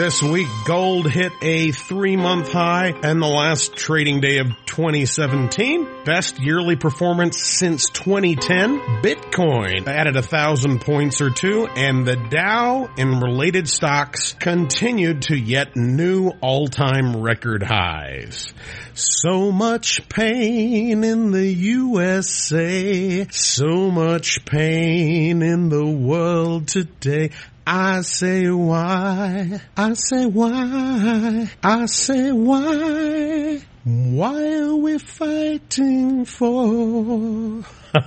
this week, gold hit a 3-month high and the last trading day of 2017. Best yearly performance since 2010. Bitcoin added 1,000 points or two, and the Dow and related stocks continued to yet new all-time record highs. So much pain in the USA, so much pain in the world today. I say why, I say why, I say why are we fighting for?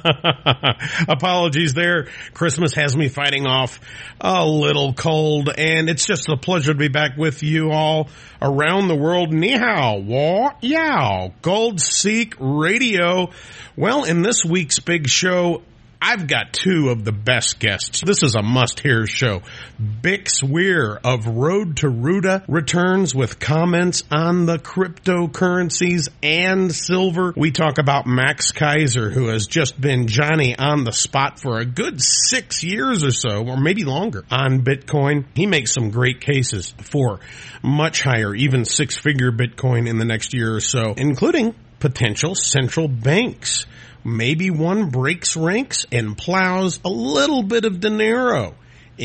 Apologies there. Christmas has me fighting off a little cold, and it's just a pleasure to be back with you all around the world. Ni hao, wa yao, Gold Seek Radio. Well, in this week's big show, I've got two of the best guests. This is a must-hear show. Bix Weir of Road to Ruta returns with comments on the cryptocurrencies and silver. We talk about Max Keiser, who has just been Johnny on the spot for a good 6 years or so, or maybe longer, on Bitcoin. He makes some great cases for much higher, even six-figure Bitcoin in the next year or so, including potential central banks. Maybe one breaks ranks and plows a little bit of dinero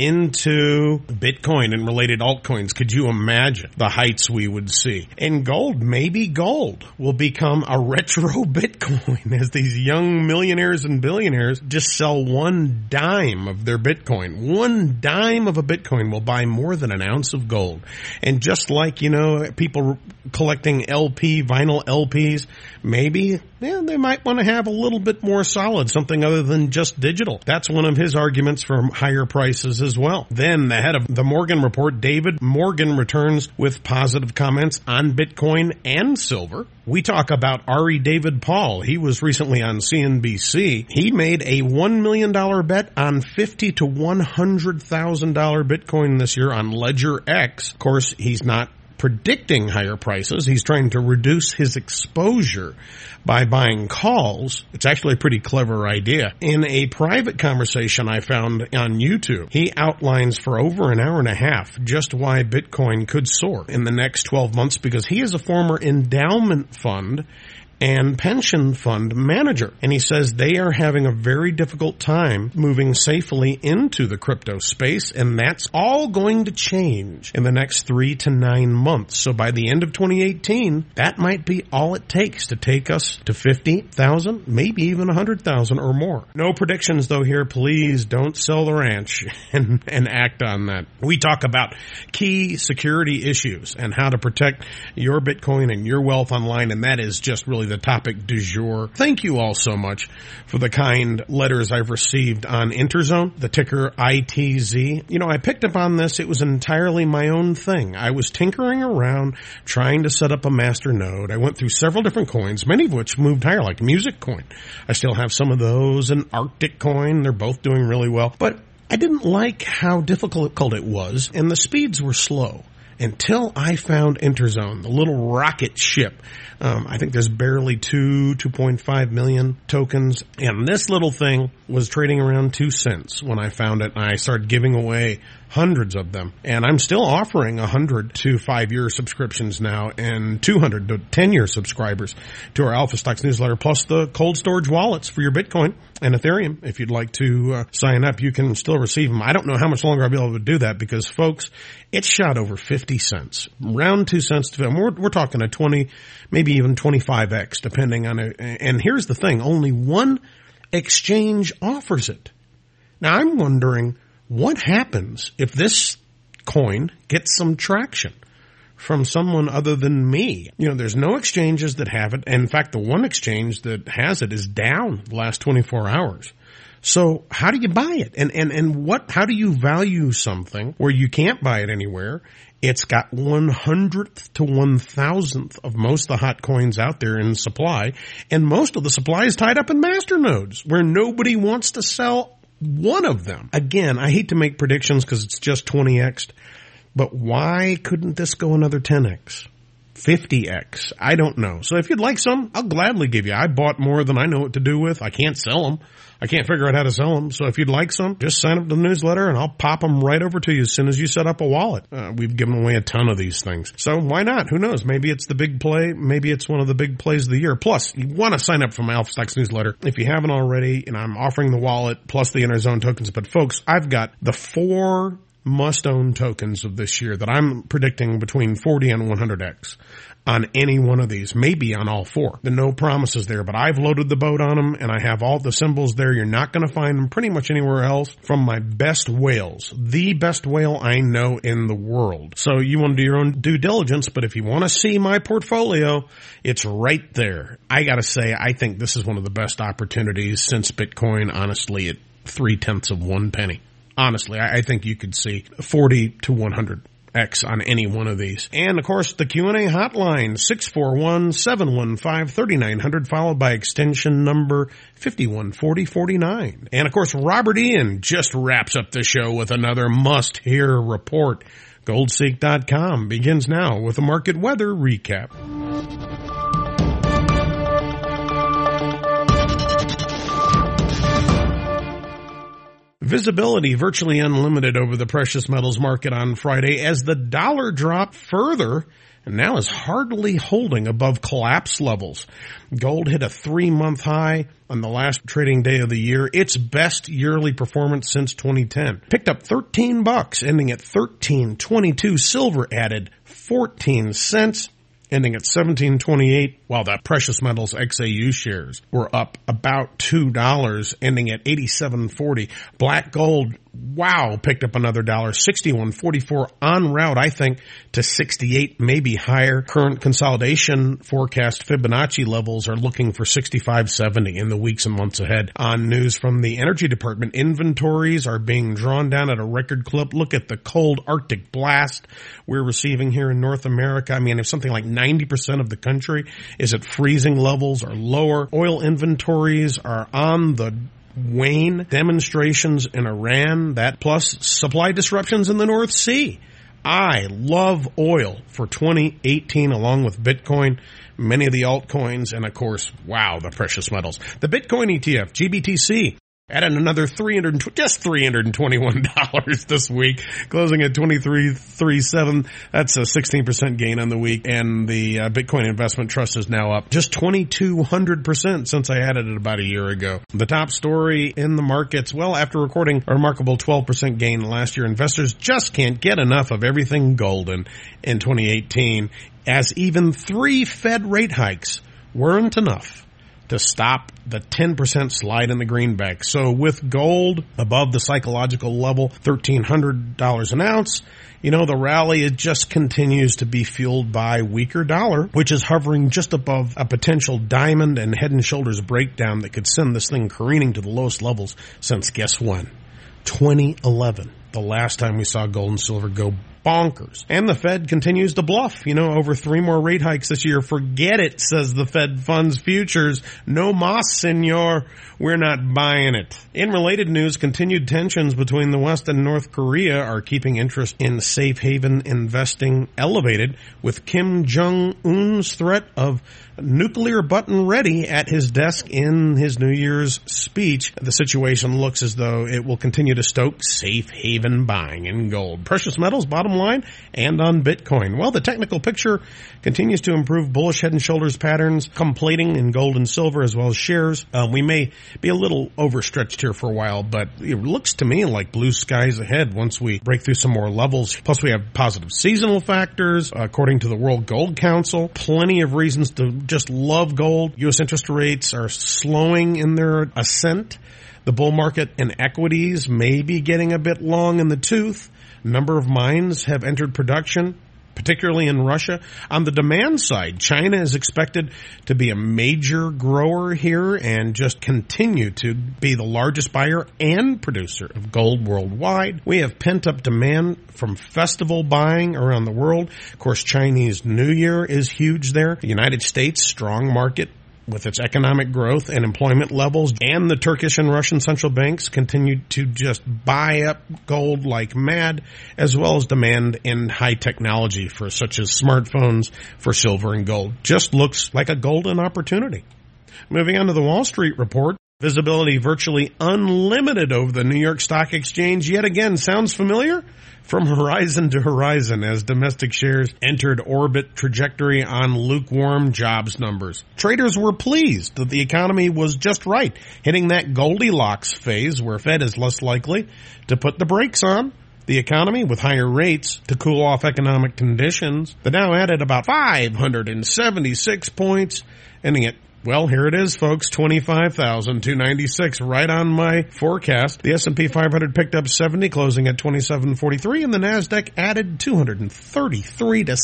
into Bitcoin and related altcoins. Could you imagine the heights we would see? And gold, maybe gold will become a retro Bitcoin as these young millionaires and billionaires just sell one dime of their Bitcoin. One dime of a Bitcoin will buy more than an ounce of gold. And just like, people collecting vinyl LPs, maybe they might want to have a little bit more solid, something other than just digital. That's one of his arguments for higher prices as well. Then the head of the Morgan Report, David Morgan, returns with positive comments on Bitcoin and silver. We talk about Ari David Paul. He was recently on CNBC. He made a $1 million bet on $50,000 to $100,000 Bitcoin this year on Ledger X. Of course, he's not predicting higher prices. He's trying to reduce his exposure by buying calls. It's actually a pretty clever idea. In a private conversation I found on YouTube, he outlines for over an hour and a half just why Bitcoin could soar in the next 12 months, because he is a former endowment fund and pension fund manager. And he says they are having a very difficult time moving safely into the crypto space, and that's all going to change in the next 3 to 9 months. So by the end of 2018, that might be all it takes to take us to 50,000, maybe even 100,000 or more. No predictions though here. Please don't sell the ranch and act on that. We talk about key security issues and how to protect your Bitcoin and your wealth online, and that is just really the topic du jour. Thank you all so much for the kind letters I've received on Interzone, the ticker ITZ. I picked up on this. It was entirely my own thing. I was tinkering around trying to set up a master node. I went through several different coins, many of which moved higher, like Music Coin. I still have some of those, and Arctic Coin. They're both doing really well. But I didn't like how difficult it was, and the speeds were slow. Until I found Interzone, the little rocket ship. I think there's barely 2.5 million tokens. And this little thing was trading around 2 cents when I found it. And I started giving away hundreds of them. And I'm still offering 100 to 5-year subscriptions now and 200 to 10-year subscribers to our Alpha Stocks newsletter, plus the cold storage wallets for your Bitcoin and Ethereum. If you'd like to sign up, you can still receive them. I don't know how much longer I'll be able to do that because, folks, it's shot over 50 cents, around 2 cents to them. We're talking a 20, maybe even 25x, depending on it. And here's the thing. Only one exchange offers it. Now, I'm wondering what happens if this coin gets some traction from someone other than me. There's no exchanges that have it. And in fact, the one exchange that has it is down the last 24 hours. So how do you buy it? And how do you value something where you can't buy it anywhere? It's got 100th to 1,000th of most of the hot coins out there in supply. And most of the supply is tied up in master nodes where nobody wants to sell one of them. Again, I hate to make predictions because it's just 20x'd, but why couldn't this go another 10x? 50x. I don't know. So if you'd like some, I'll gladly give you. I bought more than I know what to do with. I can't sell them. I can't figure out how to sell them. So if you'd like some, just sign up to the newsletter and I'll pop them right over to you as soon as you set up a wallet. We've given away a ton of these things. So why not? Who knows? Maybe it's the big play. Maybe it's one of the big plays of the year. Plus, you want to sign up for my Alpha Stocks newsletter if you haven't already, and I'm offering the wallet plus the Interzone tokens. But folks, I've got the 4 must-own tokens of this year that I'm predicting between 40 and 100x on any one of these, maybe on all 4. There are no promises there, but I've loaded the boat on them, and I have all the symbols there. You're not going to find them pretty much anywhere else from my best whales, the best whale I know in the world. So you want to do your own due diligence, but if you want to see my portfolio, it's right there. I got to say, I think this is one of the best opportunities since Bitcoin, honestly, at 0.3 of 1 penny. Honestly, I think you could see 40 to 100x on any one of these. And, of course, the Q&A hotline, 641-715-3900, followed by extension number 514049. And, of course, Robert Ian just wraps up the show with another must-hear report. Goldseek.com begins now with a market weather recap. Visibility virtually unlimited over the precious metals market on Friday as the dollar dropped further and now is hardly holding above collapse levels. Gold hit a 3-month high on the last trading day of the year, its best yearly performance since 2010. Picked up $13, ending at $13.22. Silver added 14 cents. Ending at $17.28, while the precious metals XAU shares were up about $2, ending at $87.40. Black gold, wow, picked up another $1, $61.44, en route, I think, to 68, maybe higher. Current consolidation forecast Fibonacci levels are looking for 65.70 in the weeks and months ahead. On news from the Energy Department, inventories are being drawn down at a record clip. Look at the cold Arctic blast we're receiving here in North America. I mean, if something like 90% of the country is at freezing levels or lower, oil inventories are on the wane, demonstrations in Iran, that plus supply disruptions in the North Sea. I love oil for 2018 along with Bitcoin, many of the altcoins, and of course, wow, the precious metals. The Bitcoin ETF, GBTC, added another $321 this week, closing at 23.37. That's a 16% gain on the week, and the Bitcoin Investment Trust is now up just 2,200% since I added it about a year ago. The top story in the markets, well, after recording a remarkable 12% gain last year, investors just can't get enough of everything golden in 2018, as even 3 Fed rate hikes weren't enough to stop the 10% slide in the greenback. So with gold above the psychological level, $1,300 an ounce, you know, the rally, it just continues to be fueled by weaker dollar, which is hovering just above a potential diamond and head and shoulders breakdown that could send this thing careening to the lowest levels since guess when? 2011. The last time we saw gold and silver go bonkers. And the Fed continues to bluff, you know, over 3 more rate hikes this year. Forget it, says the Fed funds futures. No mas, senor. We're not buying it. In related news, continued tensions between the West and North Korea are keeping interest in safe haven investing elevated, with Kim Jong-un's threat of nuclear button ready at his desk in his New Year's speech. The situation looks as though it will continue to stoke safe haven buying in gold, precious metals, bottom line, and on Bitcoin. Well, the technical picture continues to improve. Bullish head and shoulders patterns, plating in gold and silver as well as shares. We may be a little overstretched here for a while, but it looks to me like blue skies ahead once we break through some more levels. Plus, we have positive seasonal factors, according to the World Gold Council. Plenty of reasons to just love gold. U.S. interest rates are slowing in their ascent. The bull market in equities may be getting a bit long in the tooth. A number of mines have entered production, particularly in Russia. On the demand side, China is expected to be a major grower here and just continue to be the largest buyer and producer of gold worldwide. We have pent-up demand from festival buying around the world. Of course, Chinese New Year is huge there. The United States, strong market with its economic growth and employment levels, and the Turkish and Russian central banks continued to just buy up gold like mad, as well as demand in high technology for such as smartphones for silver and gold. Just looks like a golden opportunity. Moving on to the Wall Street report. Visibility virtually unlimited over the New York Stock Exchange yet again. Sounds familiar? From horizon to horizon as domestic shares entered orbit trajectory on lukewarm jobs numbers. Traders were pleased that the economy was just right, hitting that Goldilocks phase where Fed is less likely to put the brakes on the economy with higher rates to cool off economic conditions. The Dow added about 576 points, ending at, well, here it is, folks, 25,296, right on my forecast. The S&P 500 picked up 70, closing at 2743, and the NASDAQ added 233 to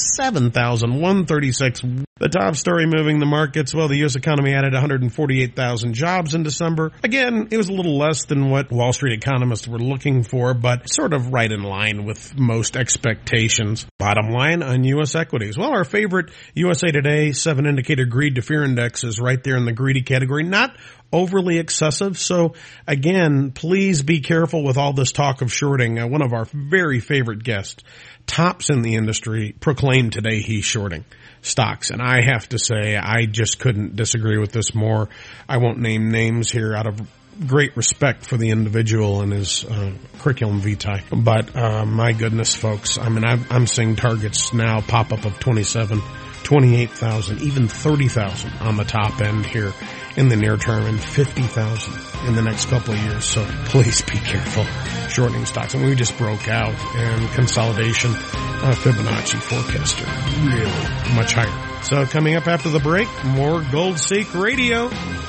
7,136. The top story moving the markets, well, the U.S. economy added 148,000 jobs in December. Again, it was a little less than what Wall Street economists were looking for, but sort of right in line with most expectations. Bottom line on U.S. equities. Well, our favorite USA Today 7-indicator greed to fear index is right there in the greedy category. Not overly excessive. So again, please be careful with all this talk of shorting. One of our very favorite guests, tops in the industry, proclaimed today he's shorting stocks. And I have to say, I just couldn't disagree with this more. I won't name names here out of great respect for the individual and his curriculum vitae. But my goodness, folks, I mean, I'm seeing targets now pop up of 27, 28,000, even 30,000 on the top end here in the near term, and 50,000 in the next couple of years. So please be careful shorting stocks. And we just broke out, and consolidation Fibonacci forecaster really much higher. So coming up after the break, more Gold Seek Radio.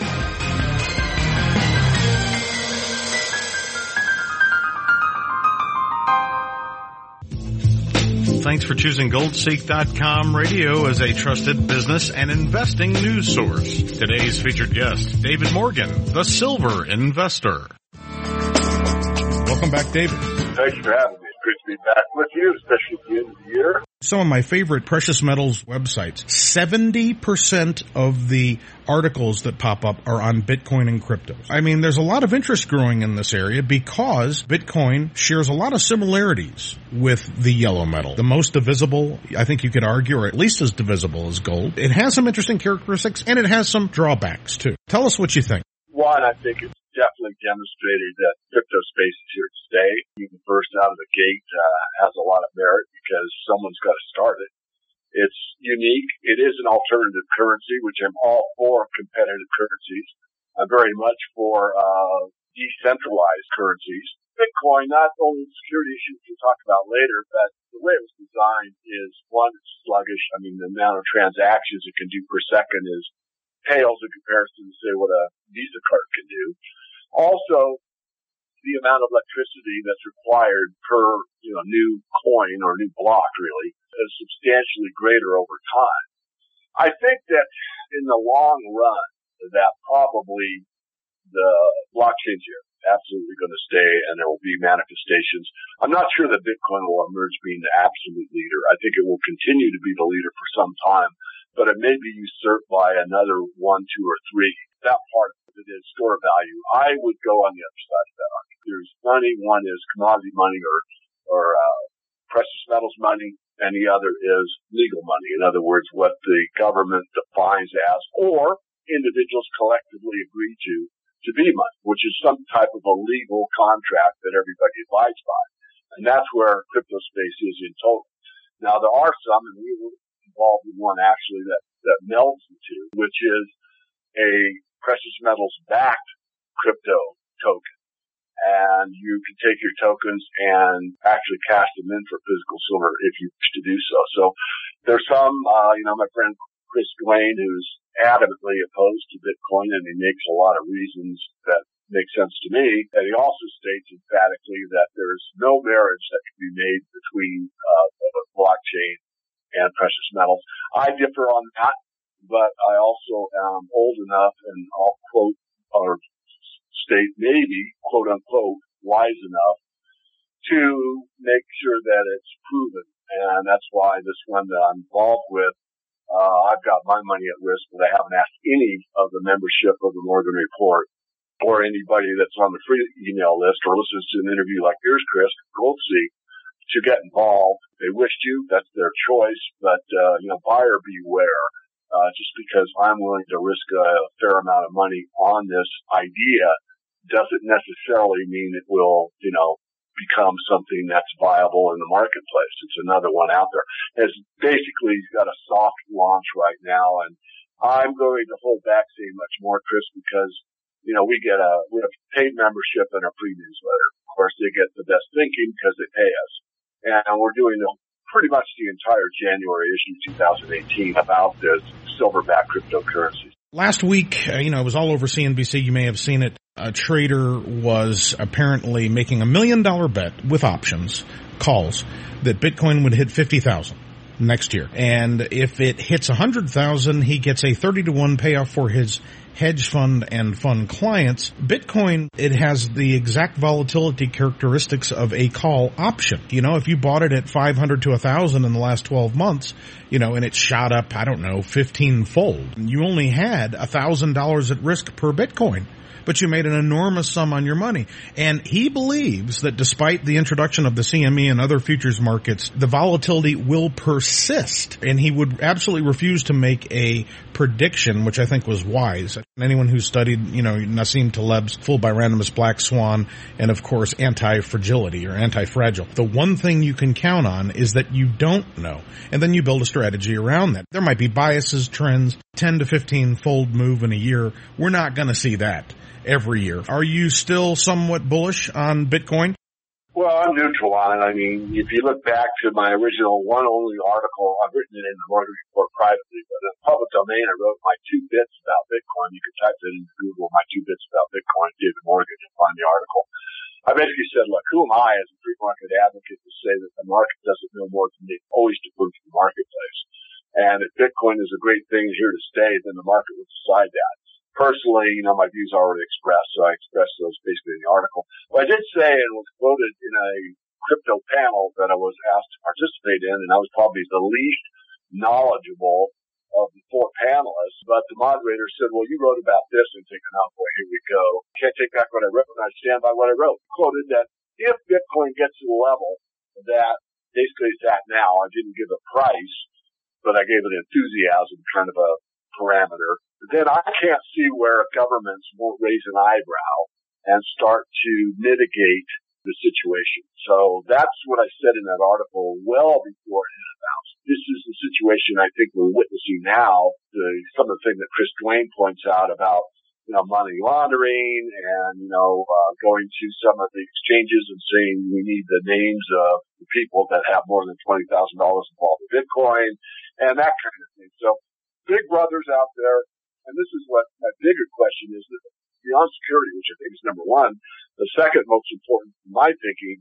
Thanks for choosing GoldSeek.com radio as a trusted business and investing news source. Today's featured guest, David Morgan, the Silver Investor. Welcome back, David. Thanks for having me. It's great to be back with you, especially at the end of the year. Some of my favorite precious metals websites, 70% of the articles that pop up are on Bitcoin and crypto. I mean, there's a lot of interest growing in this area because Bitcoin shares a lot of similarities with the yellow metal. The most divisible, I think you could argue, or at least as divisible as gold. It has some interesting characteristics, and it has some drawbacks, too. Tell us what you think. One, I think it's definitely demonstrated that crypto space is here to stay. Even first out of the gate has a lot of merit because someone's got to start it. It's unique. It is an alternative currency, which I'm all for competitive currencies. I'm very much for decentralized currencies. Bitcoin, not only the security issues we'll talk about later, but the way it was designed is, one, it's sluggish. I mean, the amount of transactions it can do per second is pales in comparison to, say, what a Visa card can do. Also, the amount of electricity that's required per, new coin or new block really is substantially greater over time. I think that in the long run, that probably the blockchains here absolutely going to stay, and there will be manifestations. I'm not sure that Bitcoin will emerge being the absolute leader. I think it will continue to be the leader for some time, but it may be usurped by another one, two, or three. That part of it is store value. I would go on the other side of that argument. There's money. One is commodity money or precious metals money, and the other is legal money. In other words, what the government defines as, or individuals collectively agree to be money, which is some type of a legal contract that everybody abides by. And that's where crypto space is in total. Now, there are some, and we were involved in one actually that melds the two, which is a precious metals backed crypto token. And you can take your tokens and actually cash them in for physical silver if you wish to do so. So there's some, my friend Chris Dwayne, who's adamantly opposed to Bitcoin, and he makes a lot of reasons that make sense to me. And he also states emphatically that there's no marriage that can be made between blockchain and precious metals. I differ on that, but I also am old enough, and I'll quote or state maybe, quote unquote, wise enough to make sure that it's proven. And that's why this one that I'm involved with, I've got my money at risk, but I haven't asked any of the membership of the Morgan Report or anybody that's on the free email list or listens to an interview like yours, Chris, Gold Seek, to get involved. They wish to, that's their choice, but, buyer beware. Just because I'm willing to risk a fair amount of money on this idea doesn't necessarily mean it will, become something that's viable in the marketplace. It's another one out there. It's basically got a soft launch right now, and I'm going to hold back saying much more, Chris, because, we have paid membership in our free newsletter. Of course, they get the best thinking because they pay us. And we're doing pretty much the entire January issue 2018 about this silverback cryptocurrencies. Last week, it was all over CNBC. You may have seen it. A trader was apparently making $1 million bet with options, calls, that Bitcoin would hit 50,000 next year. And if it hits 100,000, he gets a 30-to-1 payoff for his hedge fund and fund clients. Bitcoin, it has the exact volatility characteristics of a call option. If you bought it at 500 to 1,000 in the last 12 months, and it shot up, 15-fold. You only had $1,000 at risk per Bitcoin, but you made an enormous sum on your money. And he believes that despite the introduction of the CME and other futures markets, the volatility will persist. And he would absolutely refuse to make a prediction, which I think was wise. Anyone who studied, Nassim Taleb's Fooled by Randomness, Black Swan, and of course anti-fragility or anti-fragile. The one thing you can count on is that you don't know. And then you build a strategy around that. There might be biases, trends, 10 to 15-fold move in a year. We're not going to see that every year. Are you still somewhat bullish on Bitcoin? Well, I'm neutral on it. I mean, if you look back to my original one only article, I've written it in the Morgan Report privately, but in the public domain, I wrote my 2 bits about Bitcoin. You can type it into Google, my 2 bits about Bitcoin, David Morgan, and find the article. I basically said, look, who am I as a free market advocate to say that the market doesn't know more than me? Always defer to the marketplace. And if Bitcoin is a great thing here to stay, then the market will decide that. Personally, my views are already expressed, so I expressed those basically in the article. But I did say, and was quoted in a crypto panel that I was asked to participate in, and I was probably the least knowledgeable of the 4 panelists, but the moderator said, well, you wrote about this, and thinking, oh boy, here we go. Can't take back what I wrote, and I stand by what I wrote. Quoted that if Bitcoin gets to the level that basically it's at now, I didn't give a price, but I gave it enthusiasm kind of a parameter, then I can't see where governments won't raise an eyebrow and start to mitigate the situation. So that's what I said in that article well before it hit announced. This is the situation I think we're witnessing now, some of the things that Chris Duane points out about, money laundering and, going to some of the exchanges and saying we need the names of the people that have more than $20,000 involved in Bitcoin and that kind of thing. So big brothers out there. And this is what my bigger question is, that beyond security, which I think is number one, the second most important in my thinking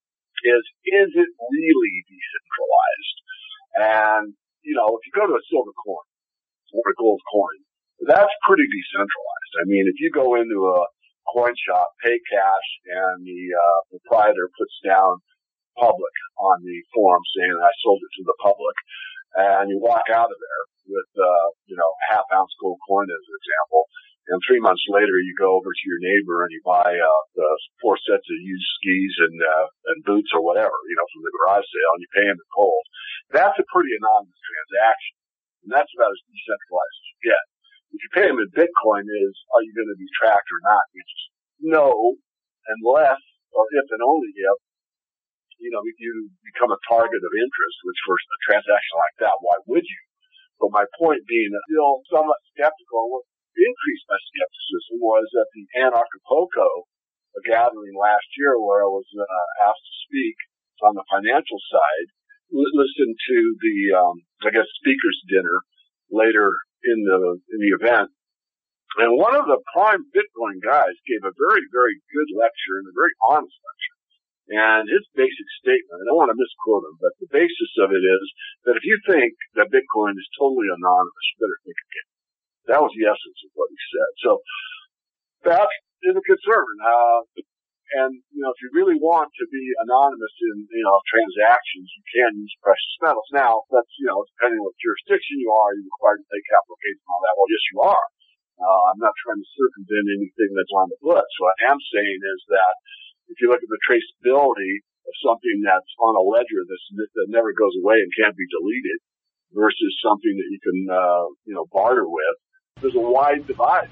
is it really decentralized? And, if you go to a silver coin or a gold coin, that's pretty decentralized. I mean, if you go into a coin shop, pay cash, and the proprietor puts down public on the form saying I sold it to the public, and you walk out of there with, half-ounce gold coin as an example, and 3 months later you go over to your neighbor and you buy the 4 sets of used skis and boots or whatever, from the garage sale, and you pay him in gold. That's a pretty anonymous transaction, and that's about as decentralized as you get. If you pay him in Bitcoin, are you going to be tracked or not? You just no, unless, or if and only if, if you become a target of interest, which for a transaction like that, why would you? But my point being, still somewhat skeptical. What increased my skepticism was at the Anarchapulco gathering last year, where I was asked to speak on the financial side. Listen to the, speakers dinner later in the event. And one of the prime Bitcoin guys gave a very, very good lecture and a very honest lecture. And his basic statement, I don't want to misquote him, but the basis of it is that if you think that Bitcoin is totally anonymous, you better think again. That was the essence of what he said. So that is a concern. And, if you really want to be anonymous in, transactions, you can use precious metals. Now, that's, depending on what jurisdiction you are, you're required to pay capital gains and all that. Well, yes, you are. I'm not trying to circumvent anything that's on the books. What I am saying is that if you look at the traceability of something that's on a ledger that never goes away and can't be deleted versus something that you can, barter with, there's a wide divide.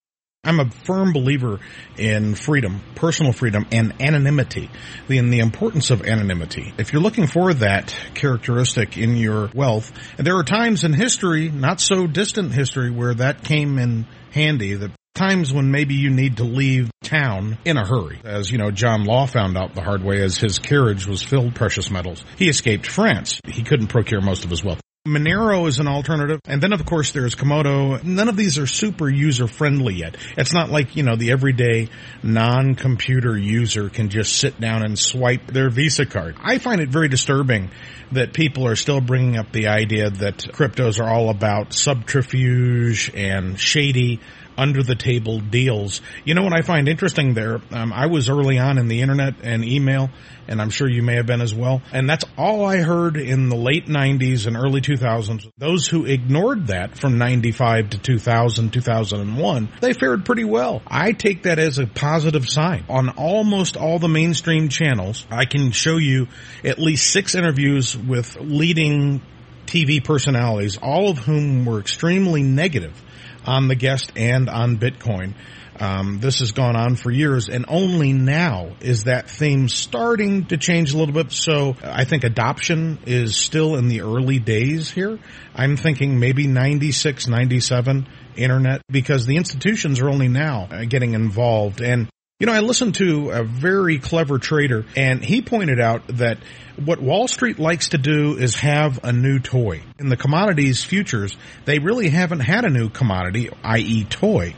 I'm a firm believer in freedom, personal freedom, and anonymity, in the importance of anonymity. If you're looking for that characteristic in your wealth, and there are times in history, not so distant history, where that came in handy, the times when maybe you need to leave town in a hurry. As John Law found out the hard way as his carriage was filled with precious metals. He escaped France. He couldn't procure most of his wealth. Monero is an alternative. And then, of course, there's Komodo. None of these are super user-friendly yet. It's not like, the everyday non-computer user can just sit down and swipe their Visa card. I find it very disturbing that people are still bringing up the idea that cryptos are all about subterfuge and shady, under-the-table deals. You know what I find interesting there? I was early on in the internet and email, and I'm sure you may have been as well. And that's all I heard in the late 90s and early 2000s. Those who ignored that from 95 to 2000, 2001, they fared pretty well. I take that as a positive sign. On almost all the mainstream channels, I can show you at least 6 interviews with leading TV personalities, all of whom were extremely negative on the guest and on Bitcoin. This has gone on for years, and only now is that theme starting to change a little bit. So I think adoption is still in the early days here. I'm thinking maybe 96, 97 internet, because the institutions are only now getting involved. And I listened to a very clever trader, and he pointed out that what Wall Street likes to do is have a new toy. In the commodities futures, they really haven't had a new commodity, i.e. toy,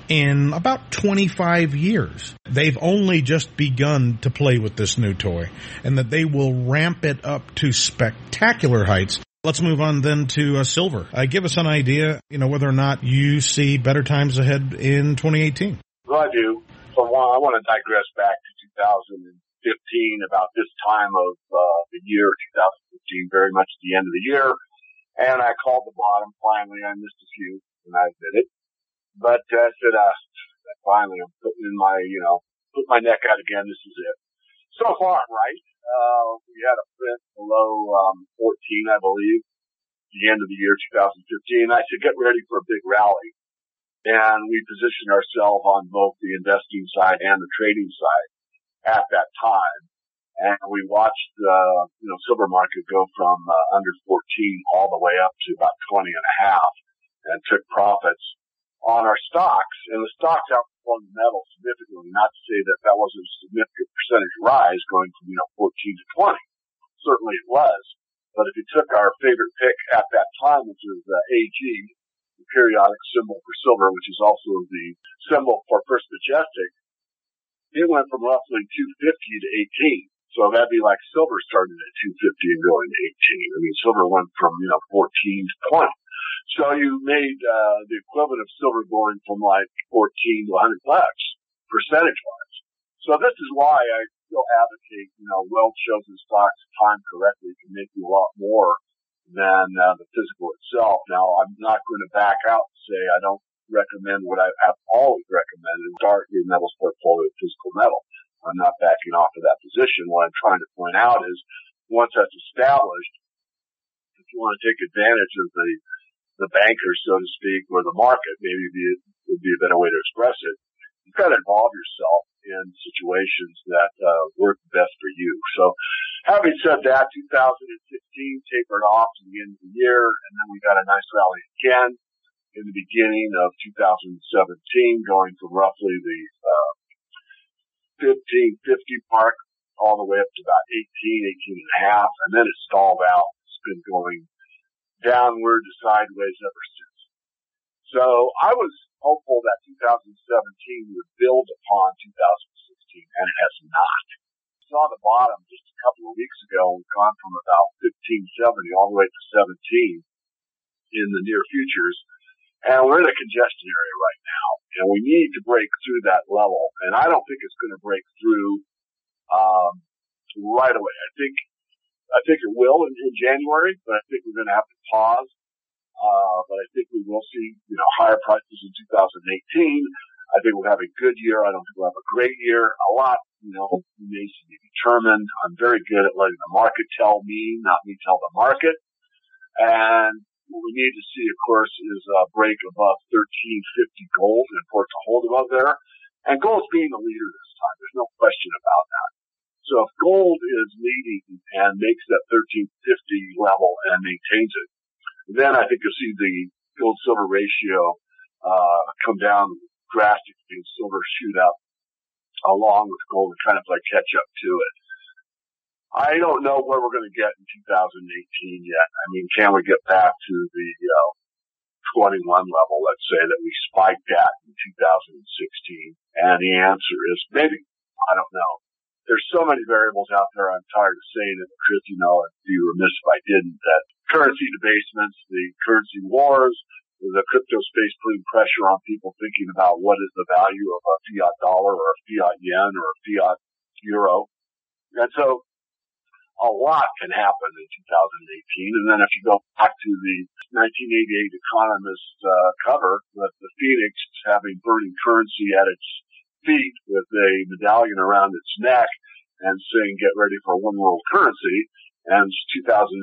in about 25 years. They've only just begun to play with this new toy, and that they will ramp it up to spectacular heights. Let's move on then to silver. Give us an idea, whether or not you see better times ahead in 2018. Well, I do. So I want to digress back to 2015, about this time of the year, 2015, very much the end of the year. And I called the bottom. Finally, I missed a few, and I admit it. But I said, finally, I'm putting in put my neck out again. This is it. So far, I'm right. We had a print below 14, I believe, the end of the year 2015. I said, get ready for a big rally. And we positioned ourselves on both the investing side and the trading side at that time. And we watched the, silver market go from under 14 all the way up to about 20 and a half, and took profits on our stocks. And the stocks outperformed the metals significantly. Not to say that that wasn't a significant percentage rise going from, 14 to 20. Certainly it was. But if you took our favorite pick at that time, which is AG, the periodic symbol for silver, which is also the symbol for First Majestic, it went from roughly 250 to 18. So that'd be like silver starting at 250 and going to 18. I mean, silver went from, 14 to 20. So you made, the equivalent of silver going from like 14 to 100 bucks, percentage wise. So this is why I still advocate, well-chosen stocks timed correctly can make you a lot more than, the physical itself. Now, I'm not going to back out and say I don't recommend what I have always recommended, start your metals portfolio with physical metal. I'm not backing off of that position. What I'm trying to point out is once that's established, if you want to take advantage of the bankers, so to speak, or the market, maybe would be a better way to express it, you've got to involve yourself in situations that work best for you. So having said that, 2016 tapered off to the end of the year, and then we got a nice rally again in the beginning of 2017, going from roughly the 1550 mark all the way up to about 18 and a half, and then it stalled out. It's been going downward to sideways ever since. So I was hopeful that 2017 would build upon 2016, and it has not. We saw the bottom just a couple of weeks ago. We've gone from about 1570 all the way to 17 in the near futures, and we're in a congestion area right now. And we need to break through that level. And I don't think it's going to break through right away. I think it will in January, but I think we're going to have to pause. But I think we will see, higher prices in 2018. I think we'll have a good year. I don't think we'll have a great year. A lot, remains to be determined. I'm very good at letting the market tell me, not me tell the market. And what we need to see, of course, is a break above 1350 gold and for it to hold above there. And gold's being the leader this time. There's no question about that. So if gold is leading and makes that 1350 level and maintains it, then I think you'll see the gold-silver ratio come down drastically and silver shoot up along with gold and kind of like catch up to it. I don't know where we're going to get in 2018 yet. I mean, can we get back to the 21 level, let's say, that we spiked at in 2016? And the answer is maybe. I don't know. There's so many variables out there. I'm tired of saying it, Chris. I'd be remiss if I didn't. That currency debasements, the currency wars, the crypto space putting pressure on people thinking about what is the value of a fiat dollar or a fiat yen or a fiat euro. And so a lot can happen in 2018. And then if you go back to the 1988 Economist cover with the Phoenix having burning currency at its feet with a medallion around its neck and saying, get ready for one world currency, and it's 2018,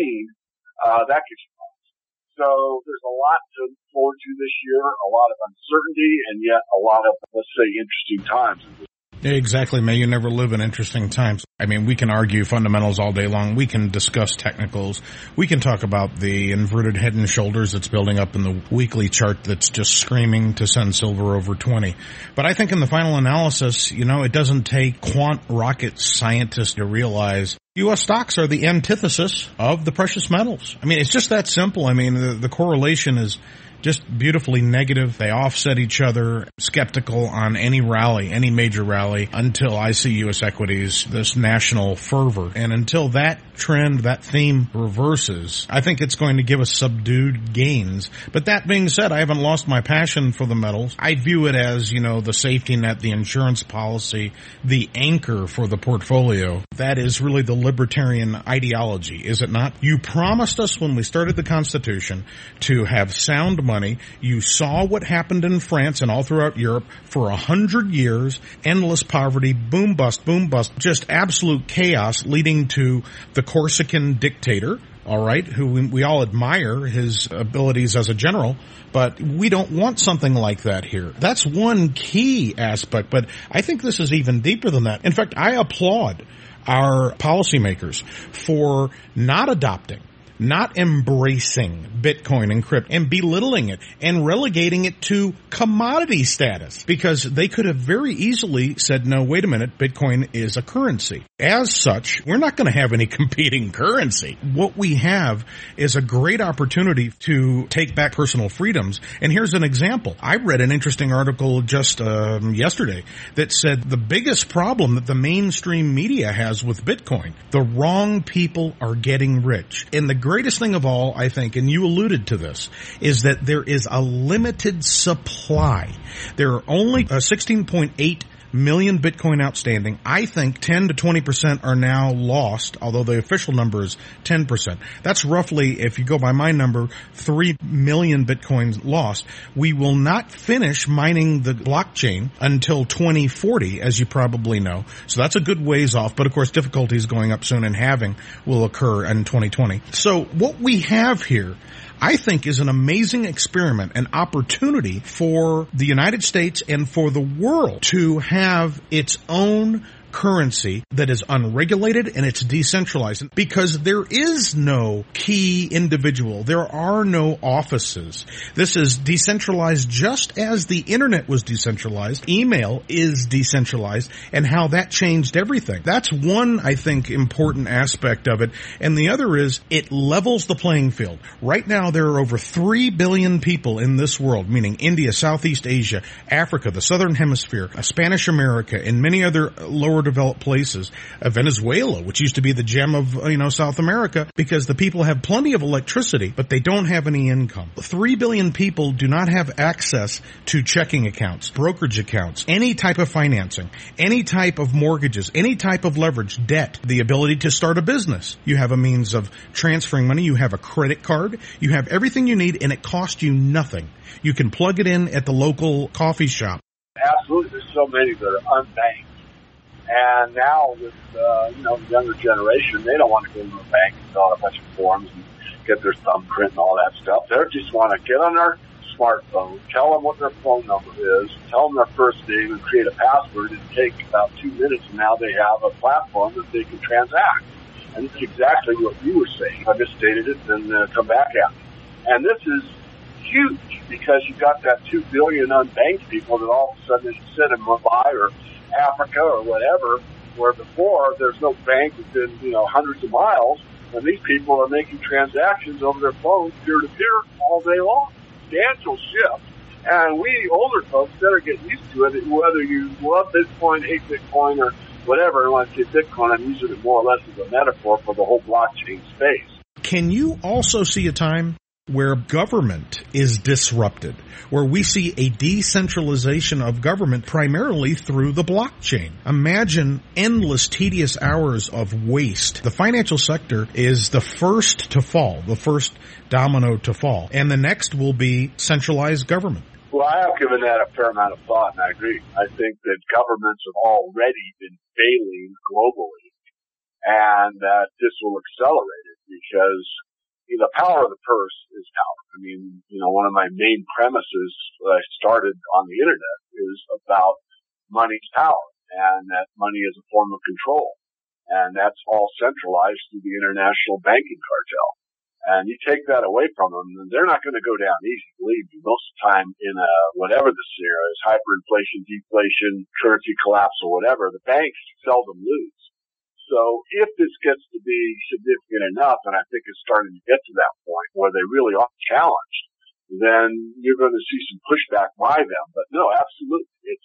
that gets you lost. So there's a lot to look forward to this year, a lot of uncertainty, and yet a lot of, let's say, interesting times. Exactly. May you never live in interesting times. I mean, we can argue fundamentals all day long. We can discuss technicals. We can talk about the inverted head and shoulders that's building up in the weekly chart that's just screaming to send silver over 20. But I think in the final analysis, it doesn't take quant rocket scientists to realize U.S. stocks are the antithesis of the precious metals. I mean, it's just that simple. I mean, the correlation is just beautifully negative. They offset each other, skeptical on any rally, any major rally, until I see U.S. equities, this national fervor. And until that trend, that theme reverses, I think it's going to give us subdued gains. But that being said, I haven't lost my passion for the metals. I view it as, the safety net, the insurance policy, the anchor for the portfolio. That is really the libertarian ideology, is it not? You promised us when we started the Constitution to have sound money. You saw what happened in France and all throughout Europe for 100 years, endless poverty, boom bust, just absolute chaos leading to the Corsican dictator, all right, who we all admire his abilities as a general, but we don't want something like that here. That's one key aspect, but I think this is even deeper than that. In fact, I applaud our policymakers for not adopting, not embracing Bitcoin and crypto and belittling it and relegating it to commodity status, because they could have very easily said, no, wait a minute, Bitcoin is a currency. As such, we're not going to have any competing currency. What we have is a great opportunity to take back personal freedoms. And here's an example. I read an interesting article just yesterday that said the biggest problem that the mainstream media has with Bitcoin, the wrong people are getting rich. And the greatest thing of all, I think, and you alluded to this, is that there is a limited supply. There are only 16.8 million Bitcoin outstanding. I think 10 to 20% are now lost, although the official number is 10%. That's roughly, if you go by my number, 3 million Bitcoins lost. We will not finish mining the blockchain until 2040, as you probably know. So that's a good ways off, but of course difficulties going up soon and halving will occur in 2020. So what we have here, I think, is an amazing experiment, an opportunity for the United States and for the world to have its own currency that is unregulated and it's decentralized, because there is no key individual. There are no offices. This is decentralized just as the internet was decentralized. Email is decentralized, and how that changed everything. That's one, I think, important aspect of it. And the other is it levels the playing field. Right now there are over 3 billion people in this world, meaning India, Southeast Asia, Africa, the Southern Hemisphere, Spanish America, and many other lower lower developed places, Venezuela, which used to be the gem of, South America, because the people have plenty of electricity, but they don't have any income. 3 billion people do not have access to checking accounts, brokerage accounts, any type of financing, any type of mortgages, any type of leverage, debt, the ability to start a business. You have a means of transferring money. You have a credit card. You have everything you need, and it costs you nothing. You can plug it in at the local coffee shop. Absolutely. There's so many that are unbanked. And now with, the younger generation, they don't want to go to a bank and fill out a bunch of forms and get their thumbprint and all that stuff. They just want to get on their smartphone, tell them what their phone number is, tell them their first name, and create a password. It takes about 2 minutes, and now they have a platform that they can transact. And it's exactly what you were saying. If I misstated it, then come back at me. And this is huge because you've got that 2 billion unbanked people that all of a sudden they sit in Mumbai or Africa or whatever, where before there's no bank within, hundreds of miles, and these people are making transactions over their phones peer-to-peer all day long. Substantial shift. And we older folks better get used to it, whether you love Bitcoin, hate Bitcoin, or whatever. And when I say Bitcoin, I'm using it more or less as a metaphor for the whole blockchain space. Can you also see a time where government is disrupted, where we see a decentralization of government primarily through the blockchain? Imagine endless, tedious hours of waste. The financial sector is the first to fall, the first domino to fall, and the next will be centralized government. Well, I have given that a fair amount of thought, and I agree. I think that governments have already been failing globally, and that this will accelerate it because the power of the purse is power. I mean, one of my main premises that I started on the internet is about money's power, and that money is a form of control. And that's all centralized through the international banking cartel. And you take that away from them, and they're not going to go down easy, believe me. Most of the time in whatever the scenario is, hyperinflation, deflation, currency collapse, or whatever, the banks seldom lose. So if this gets to be significant enough, and I think it's starting to get to that point where they really are challenged, then you're going to see some pushback by them. But no, absolutely. It's,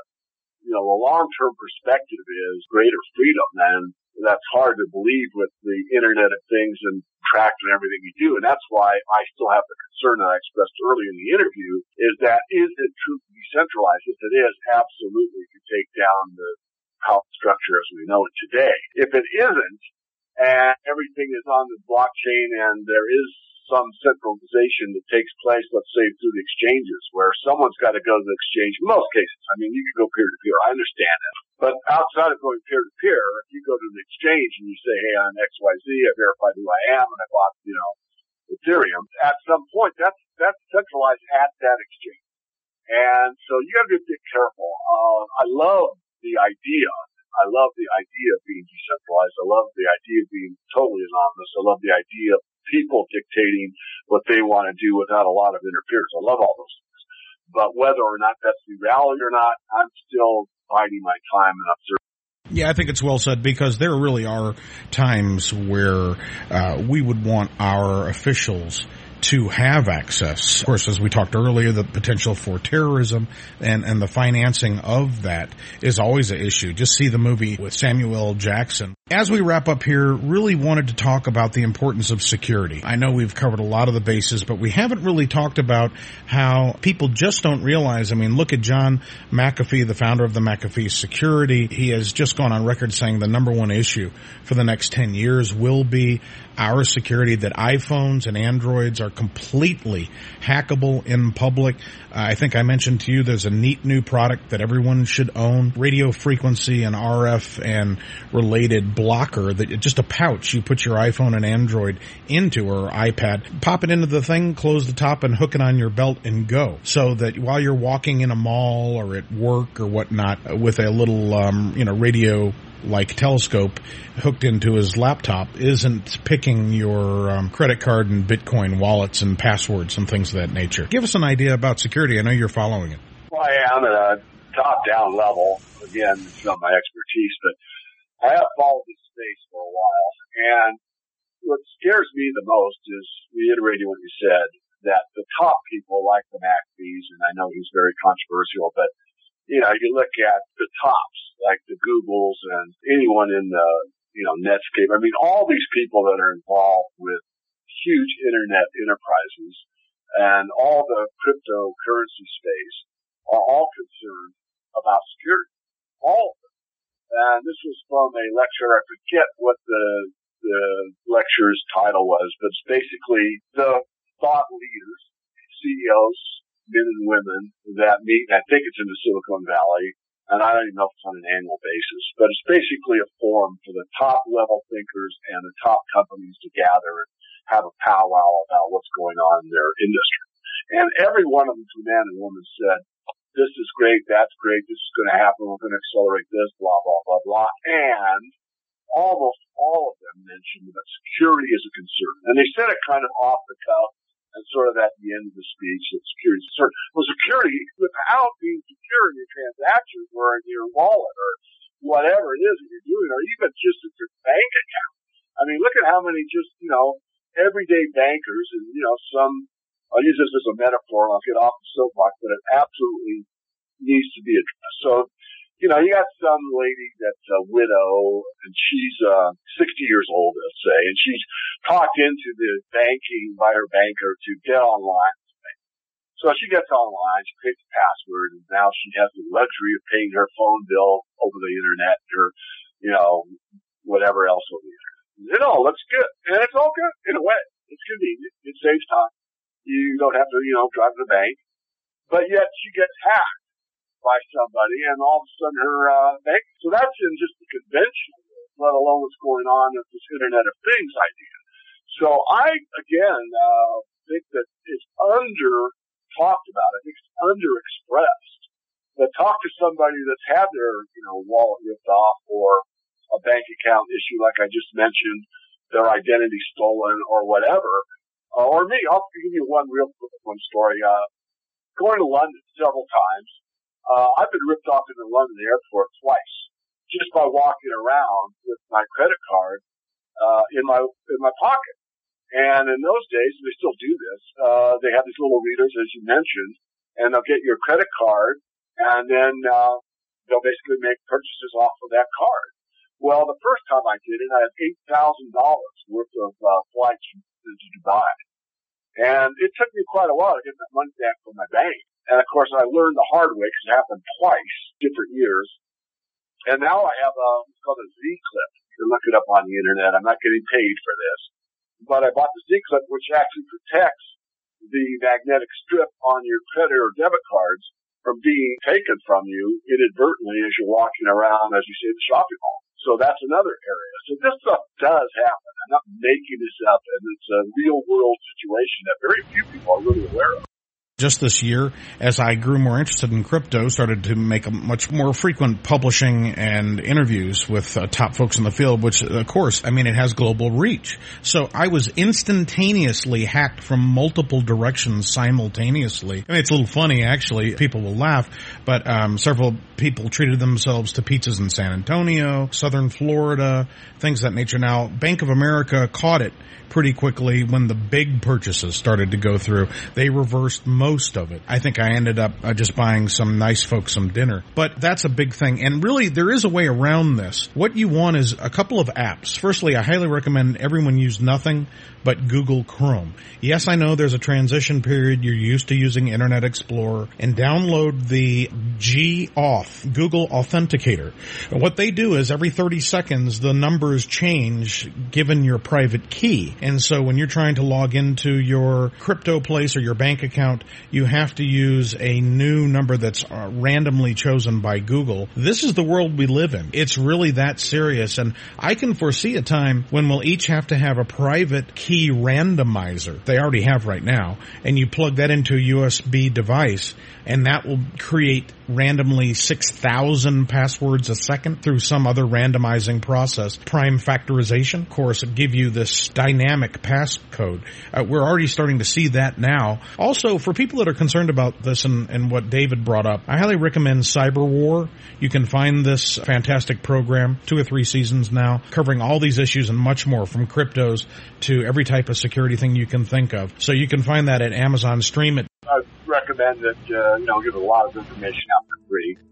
the long-term perspective is greater freedom. And that's hard to believe with the Internet of Things and tracking everything you do. And that's why I still have the concern that I expressed earlier in the interview is it truly decentralized? If it is, absolutely, you take down the power structure as we know it today. If it isn't, and everything is on the blockchain and there is some centralization that takes place, let's say through the exchanges, where someone's got to go to the exchange. In most cases, I mean, you can go peer-to-peer. I understand it. But outside of going peer-to-peer, if you go to the exchange and you say, hey, I'm XYZ, I verified who I am, and I bought, Ethereum, at some point, that's centralized at that exchange. And so you got to be a bit careful. I love the idea. I love the idea of being decentralized. I love the idea of being totally anonymous. I love the idea of people dictating what they want to do without a lot of interference. I love all those things. But whether or not that's the reality or not, I'm still biding my time and observing. Yeah, I think it's well said, because there really are times where we would want our officials to have access. Of course, as we talked earlier, the potential for terrorism and the financing of that is always an issue. Just see the movie with Samuel L. Jackson. As we wrap up here, really wanted to talk about the importance of security. I know we've covered a lot of the bases, but we haven't really talked about how people just don't realize. I mean, look at John McAfee, the founder of the McAfee Security. He has just gone on record saying the number one issue for the next 10 years will be our security, that iPhones and Androids are completely hackable in public. I think I mentioned to you there's a neat new product that everyone should own, radio frequency and RF and related blocker, that just a pouch you put your iPhone and Android into, or iPad, pop it into the thing, close the top and hook it on your belt and go. So that while you're walking in a mall or at work or whatnot with a little, radio like telescope hooked into his laptop, isn't picking your credit card and Bitcoin wallets and passwords and things of that nature. Give us an idea about security. I know you're following it. Well, I am at a top-down level. Again, it's not my expertise, but I have followed this space for a while. And what scares me the most is, reiterating what you said, that the top people like the McAfees, and I know he's very controversial, but You look at the tops, like the Googles and anyone in the, Netscape. I mean, all these people that are involved with huge internet enterprises and all the cryptocurrency space are all concerned about security. All of them. And this was from a lecture. I forget what the lecture's title was, but it's basically the thought leaders, CEOs, men and women that meet. I think it's in the Silicon Valley, and I don't even know if it's on an annual basis, but it's basically a forum for the top level thinkers and the top companies to gather and have a powwow about what's going on in their industry. And every one of them, man and woman, said, this is great, that's great, this is going to happen, we're going to accelerate this, blah, blah, blah, blah. And almost all of them mentioned that security is a concern. And they said it kind of off the cuff and sort of at the end of the speech that security is a concern. Well, security, without being secure in your transactions or in your wallet or whatever it is that you're doing, or even just in your bank account. I mean, look at how many just, everyday bankers and, I'll use this as a metaphor and I'll get off the soapbox, but it absolutely needs to be addressed. So, you got some lady that's a widow and she's 60 years old, let's say, and she's talked into the banking by her banker to get online. So she gets online, she creates a password, and now she has the luxury of paying her phone bill over the internet or, whatever else over the internet. It all looks good. And it's all good in a way. It's convenient. It saves time. You don't have to, drive to the bank. But yet she gets hacked by somebody and all of a sudden her bank. So that's in just the conventional, let alone what's going on with this Internet of Things idea. So I, again, think that it's under talked about. I think it's underexpressed. But talk to somebody that's had their, wallet ripped off or a bank account issue like I just mentioned, their identity stolen or whatever. Or me, I'll give you one real quick story. Going to London several times. I've been ripped off in the London airport twice just by walking around with my credit card, in my pocket. And in those days, they still do this, they have these little readers, as you mentioned, and they'll get your credit card and then, they'll basically make purchases off of that card. Well, the first time I did it, I had $8,000 worth of, flights to Dubai. And it took me quite a while to get that money back from my bank. And of course, I learned the hard way because it happened twice, different years. And now I have what's called a Z-Clip. You can look it up on the internet. I'm not getting paid for this. But I bought the Z-Clip, which actually protects the magnetic strip on your credit or debit cards from being taken from you inadvertently as you're walking around, as you say, the shopping mall. So that's another area. So this stuff does happen. I'm not making this up, and it's a real world situation that very few people are really aware of. Just this year, as I grew more interested in crypto, started to make a much more frequent publishing and interviews with top folks in the field, which, of course, it has global reach. So I was instantaneously hacked from multiple directions simultaneously. It's a little funny, actually. People will laugh, but several people treated themselves to pizzas in San Antonio, Southern Florida, things of that nature. Now, Bank of America caught it pretty quickly when the big purchases started to go through. They reversed most of it. I think I ended up just buying some nice folks some dinner. But that's a big thing. And really, there is a way around this. What you want is a couple of apps. Firstly, I highly recommend everyone use nothing but Google Chrome. Yes, I know there's a transition period. You're used to using Internet Explorer. And download the GAuth, Google Authenticator. What they do is every 30 seconds, the numbers change given your private key. And so when you're trying to log into your crypto place or your bank account, you have to use a new number that's randomly chosen by Google. This is the world we live in. It's really that serious. And I can foresee a time when we'll each have to have a private key randomizer. They already have right now. And you plug that into a USB device, and that will create randomly 6,000 passwords a second through some other randomizing process. Prime factorization, of course, will give you this dynamic passcode. We're already starting to see that now. Also, for people that are concerned about this and what David brought up, I highly recommend Cyber War. You can find this fantastic program, 2 or 3 seasons now, covering all these issues and much more, from cryptos to every type of security thing you can think of. So you can find that at Amazon. Stream it. I recommend that, give a lot of information out for free.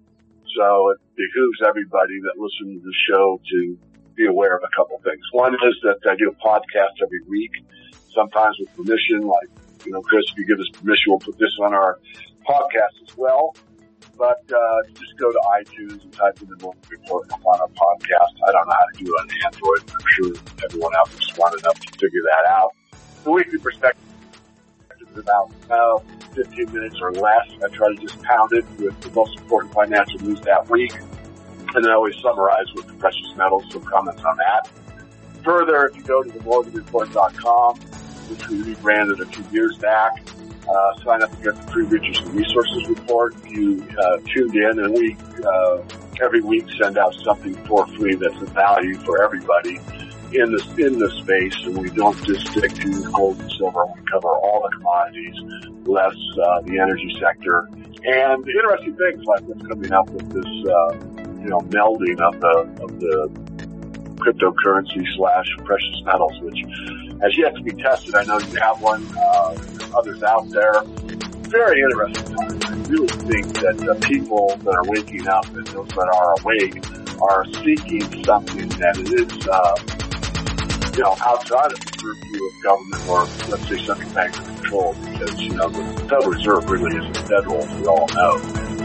So it behooves everybody that listens to the show to be aware of a couple things. One is that I do a podcast every week, sometimes with permission, like, Chris, if you give us permission, we'll put this on our podcast as well. But just go to iTunes and type in the Mortgage Report on our podcast. I don't know how to do it on Android, but I'm sure everyone out there is smart enough to figure that out. The weekly perspective is about 15 minutes or less. I try to just pound it with the most important financial news that week. And then I always summarize with the precious metals, some comments on that. Further, if you go to themortgagereport.com, which we rebranded a few years back, sign up to get the free Riches and Resources report. You tuned in, and we every week send out something for free that's of value for everybody in the space, and we don't just stick to gold and silver. We cover all the commodities, less the energy sector, and interesting things like what's coming up with this melding of the cryptocurrency / precious metals, which has yet to be tested. I know you have one, others out there. Very interesting time. I really think that people that are waking up and those that are awake are seeking something that is, outside of the purview of government or, let's say, central bank control, because, the Federal Reserve really isn't federal, as we all know.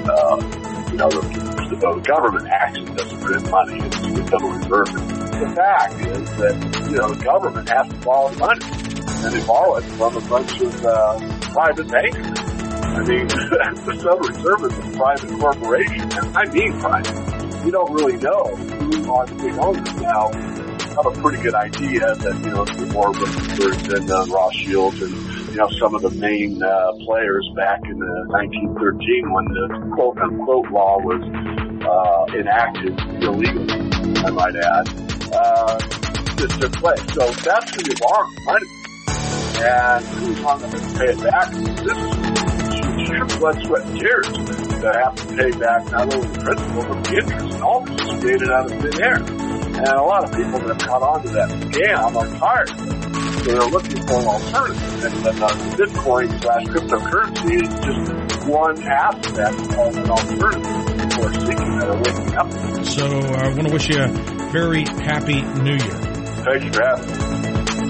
The government actually doesn't print money. It's the Federal Reserve. The fact is that, the government has to borrow money, and they borrow it from a bunch of private bankers. I mean, the Federal Reserve is a private corporation, and I mean private. We don't really know who are the big owners now. I have a pretty good idea that, it's more than Rothschild and, some of the main players back in 1913 when the quote-unquote law was enacted illegally, I might add, this took place. So that's who you borrow money. And who's on them to pay it back? This is your blood, sweat, and tears that have to pay back not only the principal, but the interest. And all this is created out of thin air. And a lot of people that have caught on to that scam are tired. So they're looking for an alternative. And Bitcoin / cryptocurrency is just one aspect of an alternative people are seeking that are waking up. So I want to wish you a very happy New Year. Thank you for having me.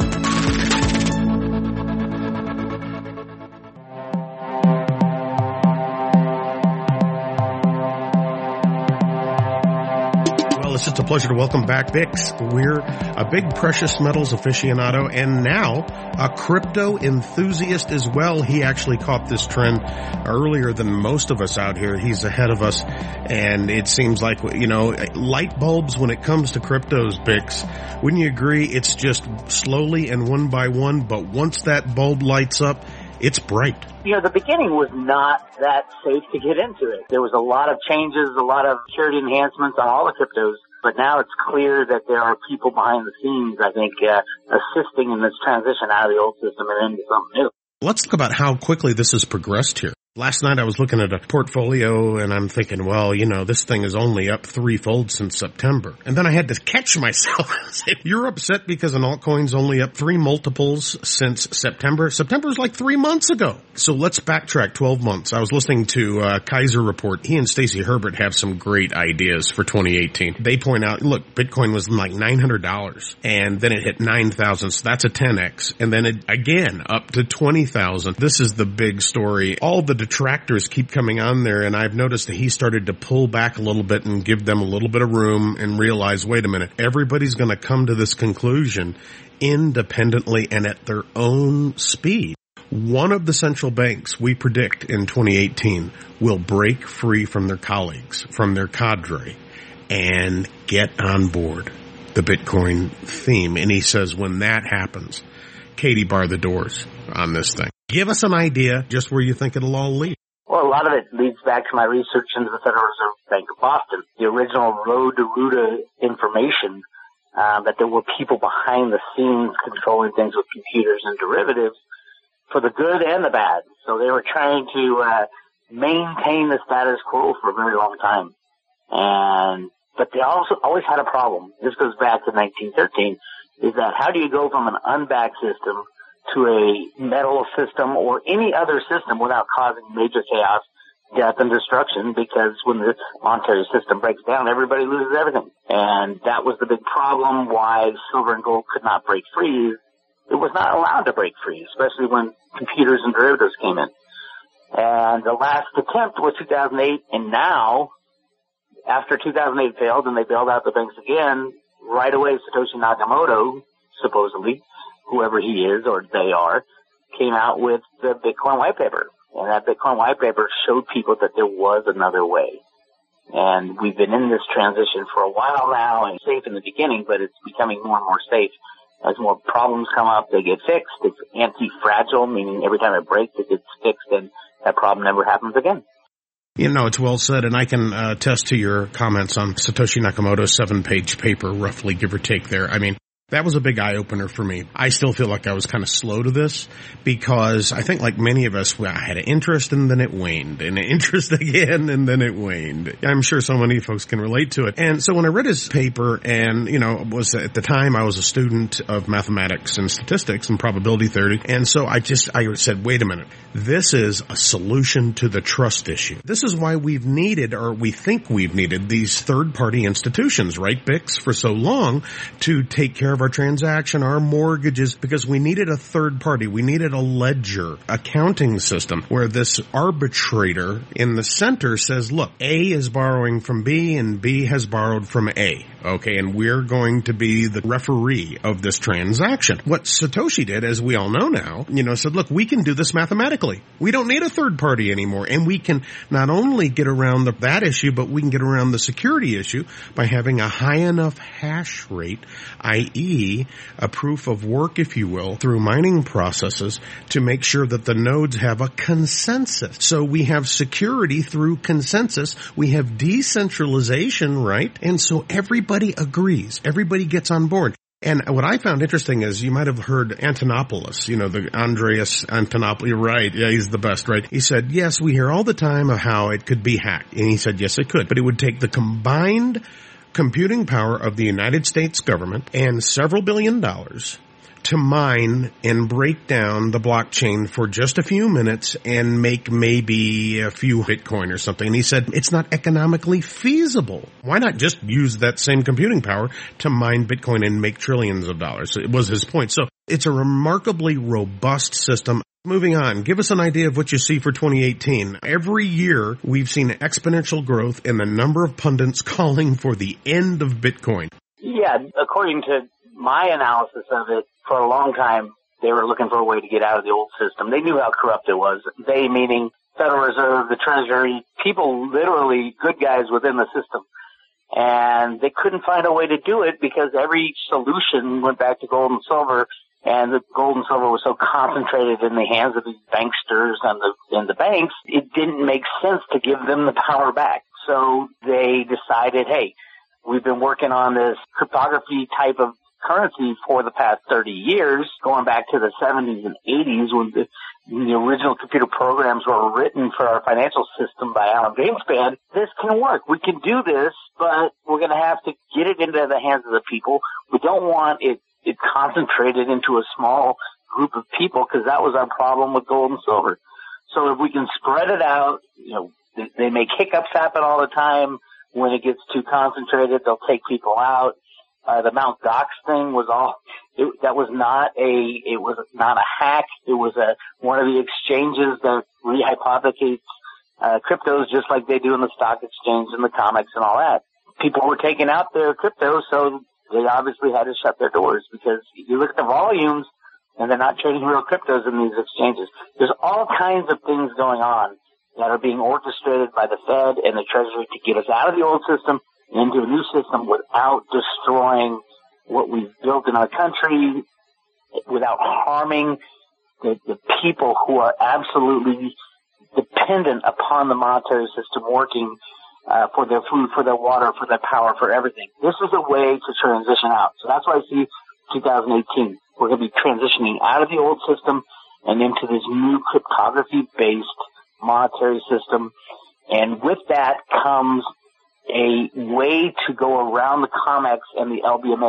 It's just a pleasure to welcome back Bix. We're a big precious metals aficionado and now a crypto enthusiast as well. He actually caught this trend earlier than most of us out here. He's ahead of us, and it seems like, light bulbs when it comes to cryptos, Bix. Wouldn't you agree? It's just slowly and one by one, but once that bulb lights up, it's bright. The beginning was not that safe to get into it. There was a lot of changes, a lot of security enhancements on all the cryptos, but now it's clear that there are people behind the scenes, I think, assisting in this transition out of the old system and into something new. Let's talk about how quickly this has progressed here. Last night I was looking at a portfolio and I'm thinking, well, this thing is only up threefold since September. And then I had to catch myself and say, you're upset because an altcoin's only up 3 multiples since September. September's like 3 months ago. So let's backtrack 12 months. I was listening to Kaiser Report. He and Stacey Herbert have some great ideas for 2018. They point out, look, Bitcoin was like $900 and then it hit 9,000. So that's a 10x. And then it again up to 20,000. This is the big story. All the detractors keep coming on there, and I've noticed that he started to pull back a little bit and give them a little bit of room and realize, wait a minute, everybody's going to come to this conclusion independently and at their own speed. One of the central banks we predict in 2018 will break free from their colleagues, from their cadre, and get on board the Bitcoin theme. And he says when that happens, Katie, bar the doors on this thing. Give us an idea just where you think it'll all lead. Well, a lot of it leads back to my research into the Federal Reserve Bank of Boston. The original Road to Ruta information, that there were people behind the scenes controlling things with computers and derivatives for the good and the bad. So they were trying to maintain the status quo for a very long time. But they also always had a problem. This goes back to 1913, is that how do you go from an unbacked system to a metal system or any other system without causing major chaos death and destruction, because when the monetary system breaks down, everybody loses everything. And that was the big problem why silver and gold could not break free. It was not allowed to break free, especially when computers and derivatives came in. And the last attempt was 2008, and now, after 2008 failed and they bailed out the banks again, right away Satoshi Nakamoto, supposedly, whoever he is or they are, came out with the Bitcoin white paper. And that Bitcoin white paper showed people that there was another way. And we've been in this transition for a while now, and safe in the beginning, but it's becoming more and more safe. As more problems come up, they get fixed. It's anti-fragile, meaning every time it breaks, it gets fixed, and that problem never happens again. You know, it's well said, and I can attest to your comments on Satoshi Nakamoto's 7-page paper, roughly, give or take there. I mean, that was a big eye-opener for me. I still feel like I was kind of slow to this because I think like many of us, I had an interest and then it waned, and an interest again and then it waned. I'm sure so many folks can relate to it. And so when I read his paper and, you know, was at the time I was a student of mathematics and statistics and probability theory. And so I said, wait a minute, this is a solution to the trust issue. This is why we've needed, or we think we've needed, these third-party institutions, right, Bix, for so long to take care of our transaction, our mortgages, because we needed a third party. We needed a ledger accounting system where this arbitrator in the center says, look, A is borrowing from B and B has borrowed from A. Okay, and we're going to be the referee of this transaction. What Satoshi did, as we all know now, you know, said, look, we can do this mathematically. We don't need a third party anymore. And we can not only get around that issue, but we can get around the security issue by having a high enough hash rate, i.e., a proof of work, if you will, through mining processes to make sure that the nodes have a consensus. So we have security through consensus. We have decentralization, right? And so everybody agrees. Everybody gets on board. And what I found interesting is you might have heard Antonopoulos, you know, the Andreas Antonopoulos, you're right. Yeah, he's the best, right? He said, yes, we hear all the time of how it could be hacked. And he said, yes, it could. But it would take the combined computing power of the United States government and several $1 billion to mine and break down the blockchain for just a few minutes and make maybe a few Bitcoin or something. And he said, it's not economically feasible. Why not just use that same computing power to mine Bitcoin and make trillions of dollars? It was his point. So it's a remarkably robust system. Moving on, give us an idea of what you see for 2018. Every year, we've seen exponential growth in the number of pundits calling for the end of Bitcoin. Yeah, according to my analysis of it, for a long time, they were looking for a way to get out of the old system. They knew how corrupt it was. They, meaning Federal Reserve, the Treasury, people literally, good guys within the system. And they couldn't find a way to do it because every solution went back to gold and silver. And the gold and silver was so concentrated in the hands of these banksters and the banks, it didn't make sense to give them the power back. So they decided, hey, we've been working on this cryptography type of currency for the past 30 years, going back to the 70s and 80s when the original computer programs were written for our financial system by Alan Greenspan. This can work. We can do this, but we're going to have to get it into the hands of the people. We don't want it concentrated into a small group of people because that was our problem with gold and silver. So if we can spread it out, you know, they make hiccups happen all the time. When it gets too concentrated, they'll take people out. The Mt. Gox thing was that was not a hack. It was one of the exchanges that rehypothecates cryptos just like they do in the stock exchange and the comics and all that. People were taking out their crypto, so they obviously had to shut their doors because you look at the volumes and they're not trading real cryptos in these exchanges. There's all kinds of things going on that are being orchestrated by the Fed and the Treasury to get us out of the old system into a new system without destroying what we've built in our country, without harming the people who are absolutely dependent upon the monetary system working for their food, for their water, for their power, for everything. This is a way to transition out. So that's why I see 2018. We're going to be transitioning out of the old system and into this new cryptography-based monetary system. And with that comes a way to go around the COMEX and the LBMA.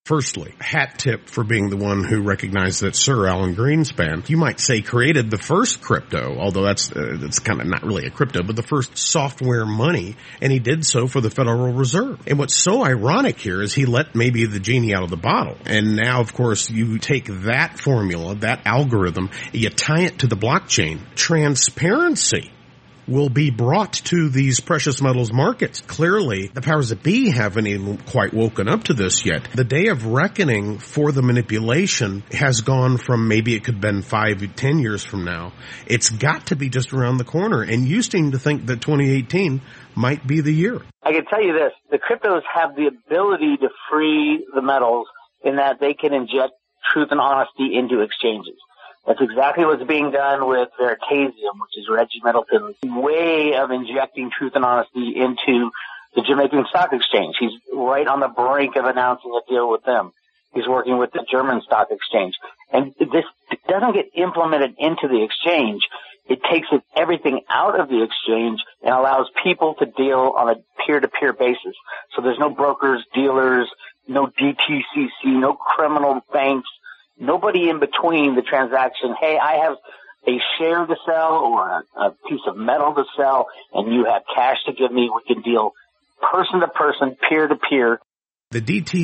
Firstly, hat tip for being the one who recognized that Sir Alan Greenspan, you might say, created the first crypto, although that's kind of not really a crypto, but the first software money, and he did so for the Federal Reserve. And what's so ironic here is he let maybe the genie out of the bottle. And now, of course, you take that formula, that algorithm, you tie it to the blockchain. Transparency will be brought to these precious metals markets. Clearly, the powers that be haven't even quite woken up to this yet. The day of reckoning for the manipulation has gone from maybe it could have been 5 to 10 years from now. It's got to be just around the corner. And you seem to think that 2018 might be the year. I can tell you this. The cryptos have the ability to free the metals in that they can inject truth and honesty into exchanges. That's exactly what's being done with Veritasium, which is Reggie Middleton's way of injecting truth and honesty into the Jamaican Stock Exchange. He's right on the brink of announcing a deal with them. He's working with the German Stock Exchange. And this doesn't get implemented into the exchange. It takes everything out of the exchange and allows people to deal on a peer-to-peer basis. So there's no brokers, dealers, no DTCC, no criminal banks. Nobody in between the transaction. Hey, I have a share to sell or a piece of metal to sell, and you have cash to give me. We can deal person to person, peer to peer. The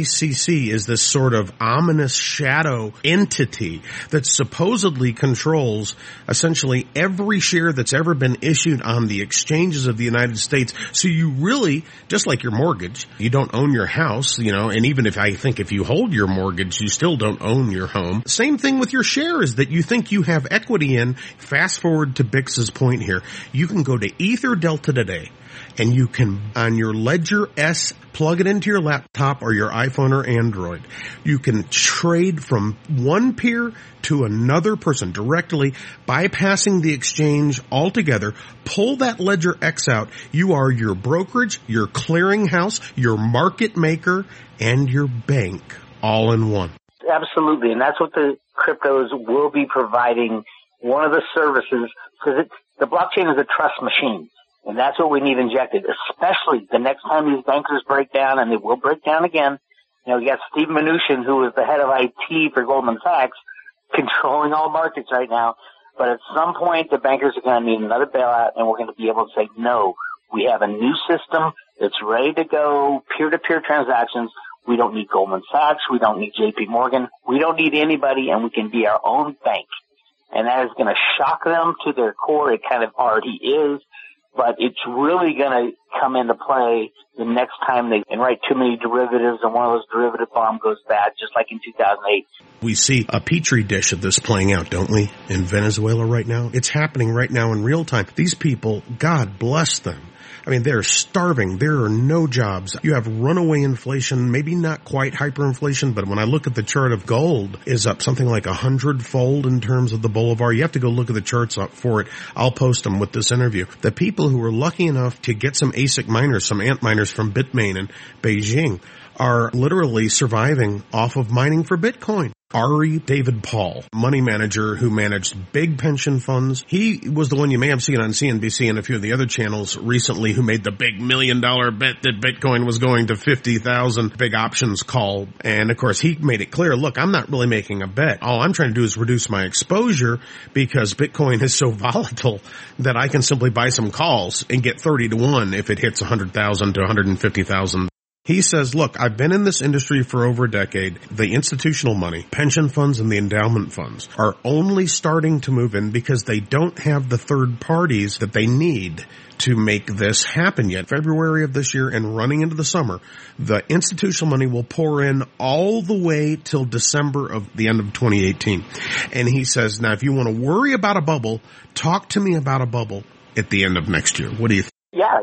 DTCC is this sort of ominous shadow entity that supposedly controls essentially every share that's ever been issued on the exchanges of the United States. So you really, just like your mortgage, you don't own your house, and even if you hold your mortgage, you still don't own your home. Same thing with your shares that you think you have equity in. Fast forward to Bix's point here. You can go to Ether Delta today, and you can, on your Ledger S, plug it into your laptop or your iPhone or Android. You can trade from one peer to another person directly, bypassing the exchange altogether. Pull that Ledger X out. You are your brokerage, your clearinghouse, your market maker, and your bank all in one. Absolutely, and that's what the cryptos will be providing. One of the services, because the blockchain is a trust machine. And that's what we need injected, especially the next time these bankers break down, and they will break down again. We got Steve Mnuchin, who is the head of IT for Goldman Sachs, controlling all markets right now. But at some point, the bankers are going to need another bailout, and we're going to be able to say, no, we have a new system that's ready to go, peer-to-peer transactions. We don't need Goldman Sachs. We don't need JP Morgan. We don't need anybody, and we can be our own bank. And that is going to shock them to their core. It kind of already is. But it's really going to come into play the next time they write too many derivatives and one of those derivative bomb goes bad, just like in 2008. We see a petri dish of this playing out, don't we, in Venezuela right now? It's happening right now in real time. These people, God bless them. I mean, they're starving. There are no jobs. You have runaway inflation, maybe not quite hyperinflation, but when I look at the chart of gold is up something like 100-fold in terms of the Bolivar. You have to go look at the charts up for it. I'll post them with this interview. The people who were lucky enough to get some ASIC miners, some ant miners from Bitmain and Beijing are literally surviving off of mining for Bitcoin. Ari David Paul, money manager who managed big pension funds. He was the one you may have seen on CNBC and a few of the other channels recently who made the big $1 million bet that Bitcoin was going to 50,000, big options call. And of course, he made it clear, look, I'm not really making a bet. All I'm trying to do is reduce my exposure because Bitcoin is so volatile that I can simply buy some calls and get 30 to 1 if it hits 100,000 to 150,000. He says, look, I've been in this industry for over a decade. The institutional money, pension funds and the endowment funds are only starting to move in because they don't have the third parties that they need to make this happen yet. February of this year and running into the summer, the institutional money will pour in all the way till December of the end of 2018. And he says, now, if you want to worry about a bubble, talk to me about a bubble at the end of next year. What do you think? Yeah.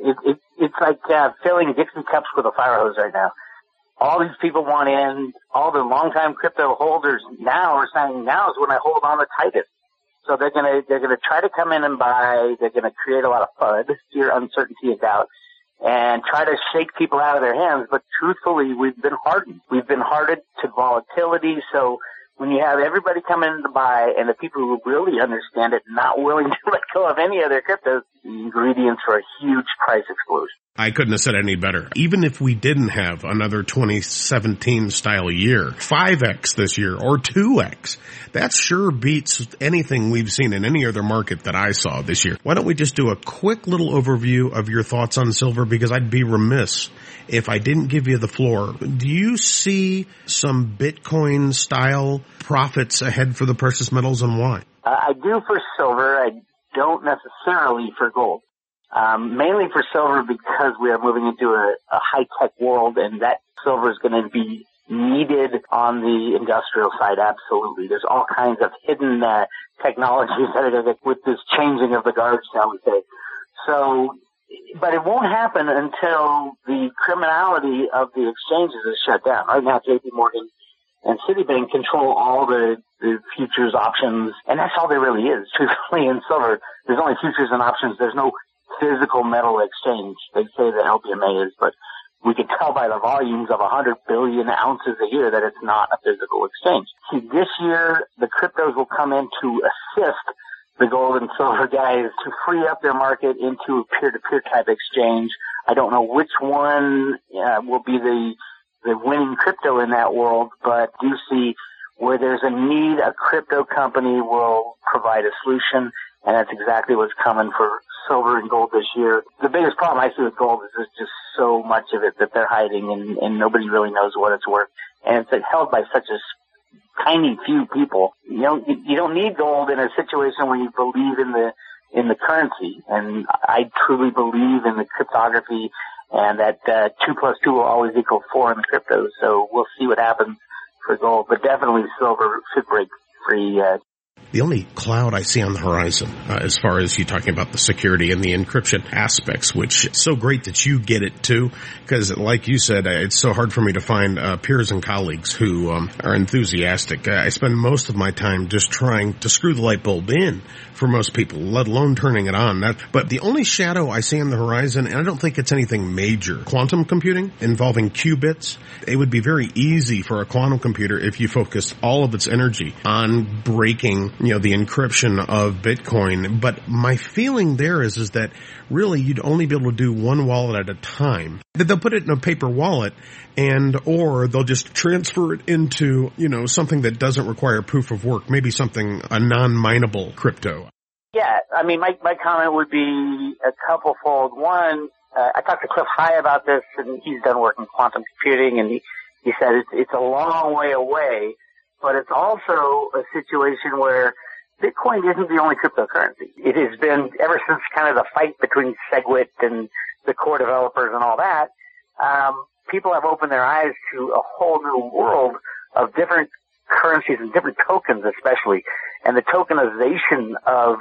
It's like filling Dixie cups with a fire hose right now. All these people want in. All the longtime crypto holders now are saying now is when I hold on the tightest. So they're gonna try to come in and buy. They're gonna create a lot of FUD, fear, uncertainty, and doubt, and try to shake people out of their hands. But truthfully, we've been hardened. We've been hardened to volatility. So when you have everybody coming in to buy and the people who really understand it not willing to let go of any of their cryptos, ingredients for a huge price explosion. I couldn't have said it any better. Even if we didn't have another 2017 style year, 5X this year or 2X, that sure beats anything we've seen in any other market that I saw this year. Why don't we just do a quick little overview of your thoughts on silver, because I'd be remiss if I didn't give you the floor. Do you see some Bitcoin style profits ahead for the precious metals, and why? I do for silver. I don't necessarily for gold. Mainly for silver because we are moving into a high-tech world, and that silver is going to be needed on the industrial side, absolutely. There's all kinds of hidden technologies that are going to get with this changing of the guard, shall we say. So, but it won't happen until the criminality of the exchanges is shut down. Right now, JP Morgan and Citibank control all the futures options, and that's all there really is. Truthfully, in silver, there's only futures and options. There's no physical metal exchange. They say that LBMA is, but we can tell by the volumes of 100 billion ounces a year that it's not a physical exchange. See, this year, the cryptos will come in to assist the gold and silver guys to free up their market into a peer-to-peer type exchange. I don't know which one will be the winning crypto in that world, but do see where there's a need, a crypto company will provide a solution, and that's exactly what's coming for silver and gold this year. The biggest problem I see with gold is there's just so much of it that they're hiding, and nobody really knows what it's worth. And it's held by such a tiny few people. You don't need gold in a situation where you believe in the currency. And I truly believe in the cryptography and that 2 plus 2 will always equal 4 in the crypto. So we'll see what happens for gold, but definitely silver should break free. The only cloud I see on the horizon, as far as you talking about the security and the encryption aspects, which is so great that you get it too, because like you said, it's so hard for me to find peers and colleagues who are enthusiastic. I spend most of my time just trying to screw the light bulb in for most people, let alone turning it on. But the only shadow I see on the horizon, and I don't think it's anything major, quantum computing involving qubits. It would be very easy for a quantum computer if you focused all of its energy on breaking the encryption of Bitcoin. But my feeling there is that really you'd only be able to do one wallet at a time. That they'll put it in a paper wallet or they'll just transfer it into, something that doesn't require proof of work, maybe something, a non-mineable crypto. Yeah, I mean, my comment would be a couple-fold. One, I talked to Cliff High about this, and he's done work in quantum computing, and he said it's a long way away, but it's also a situation where Bitcoin isn't the only cryptocurrency. It has been, ever since kind of the fight between SegWit and the core developers and all that, people have opened their eyes to a whole new world of different currencies and different tokens especially. And the tokenization of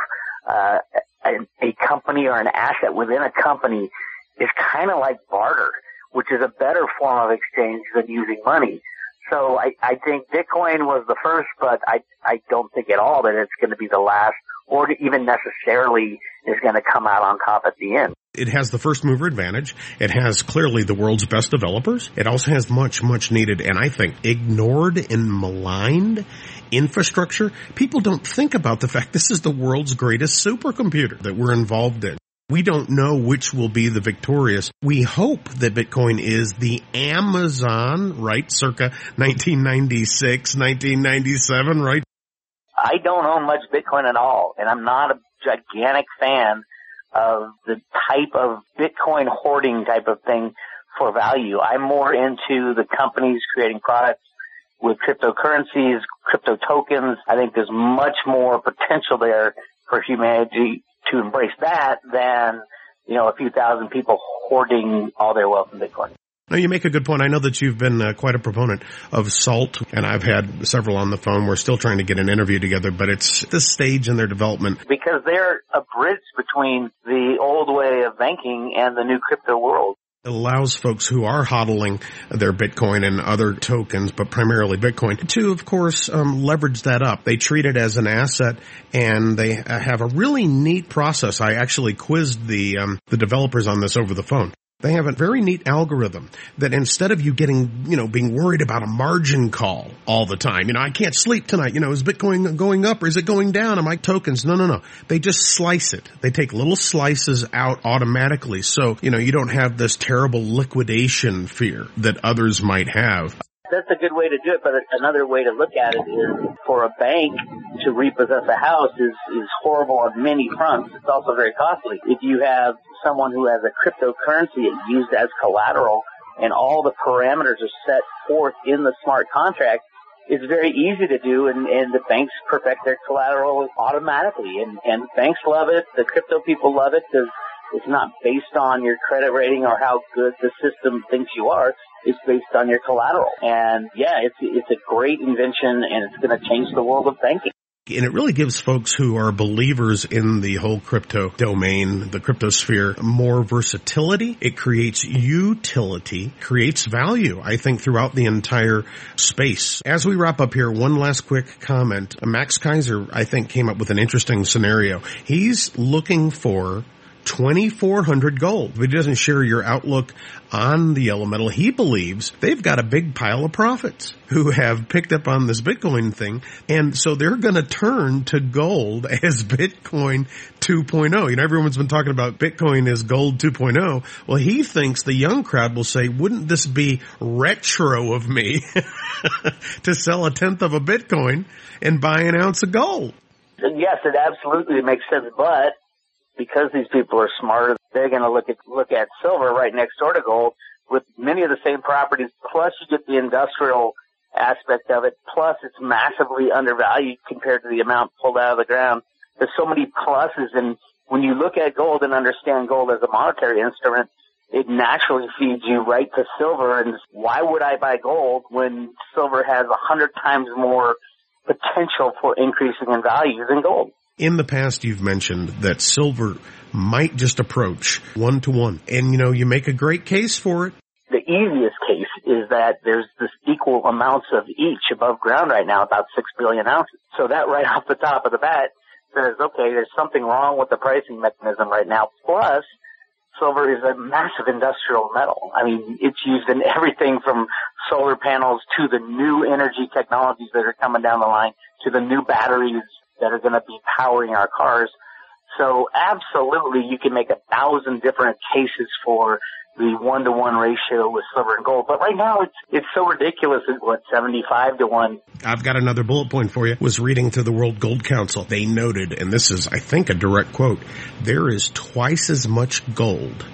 a company or an asset within a company is kind of like barter, which is a better form of exchange than using money. So I think Bitcoin was the first, but I don't think at all that it's going to be the last or even necessarily is going to come out on top at the end. It has the first mover advantage. It has clearly the world's best developers. It also has much, much needed and I think ignored and maligned infrastructure. People don't think about the fact this is the world's greatest supercomputer that we're involved in. We don't know which will be the victorious. We hope that Bitcoin is the Amazon, right? Circa 1996, 1997, right? I don't own much Bitcoin at all, and I'm not a gigantic fan of the type of Bitcoin hoarding type of thing for value. I'm more into the companies creating products with cryptocurrencies, crypto tokens. I think there's much more potential there for humanity to embrace that than, a few thousand people hoarding all their wealth in Bitcoin. No, you make a good point. I know that you've been quite a proponent of SALT, and I've had several on the phone. We're still trying to get an interview together, but it's this stage in their development. Because they're a bridge between the old way of banking and the new crypto world. It allows folks who are hodling their Bitcoin and other tokens, but primarily Bitcoin, to, of course, leverage that up. They treat it as an asset, and they have a really neat process. I actually quizzed the developers on this over the phone. They have a very neat algorithm that instead of you getting, being worried about a margin call all the time, I can't sleep tonight, is Bitcoin going up or is it going down? Am I tokens? No. They just slice it. They take little slices out automatically. So, you don't have this terrible liquidation fear that others might have. That's a good way to do it, but another way to look at it is for a bank to repossess a house is horrible on many fronts. It's also very costly. If you have someone who has a cryptocurrency used as collateral and all the parameters are set forth in the smart contract, it's very easy to do, and the banks perfect their collateral automatically. And banks love it. The crypto people love it because it's not based on your credit rating or how good the system thinks you are. It's based on your collateral. And yeah, it's a great invention, and it's going to change the world of banking. And it really gives folks who are believers in the whole crypto domain, the cryptosphere, more versatility. It creates utility, creates value, I think, throughout the entire space. As we wrap up here, one last quick comment. Max Kaiser, I think, came up with an interesting scenario. He's looking for 2,400 gold. If he doesn't share your outlook on the elemental, he believes they've got a big pile of prophets who have picked up on this Bitcoin thing. And so they're going to turn to gold as Bitcoin 2.0. Everyone's been talking about Bitcoin as gold 2.0. Well, he thinks the young crowd will say, wouldn't this be retro of me to sell a tenth of a Bitcoin and buy an ounce of gold? Yes, it absolutely makes sense, but because these people are smarter, they're going to look at silver right next door to gold with many of the same properties. Plus, you get the industrial aspect of it. Plus, it's massively undervalued compared to the amount pulled out of the ground. There's so many pluses, and when you look at gold and understand gold as a monetary instrument, it naturally feeds you right to silver. And why would I buy gold when silver has 100 times more potential for increasing in value than gold? In the past, you've mentioned that silver might just approach 1-to-1. And, you make a great case for it. The easiest case is that there's this equal amounts of each above ground right now, about 6 billion ounces. So that right off the top of the bat says, okay, there's something wrong with the pricing mechanism right now. Plus, silver is a massive industrial metal. I mean, it's used in everything from solar panels to the new energy technologies that are coming down the line to the new batteries that are going to be powering our cars. So absolutely, you can make 1,000 different cases for the 1-to-1 ratio with silver and gold. But right now, it's so ridiculous. It's 75-to-1. I've got another bullet point for you. Was reading through the World Gold Council. They noted, and this is, I think, a direct quote, there is twice as much gold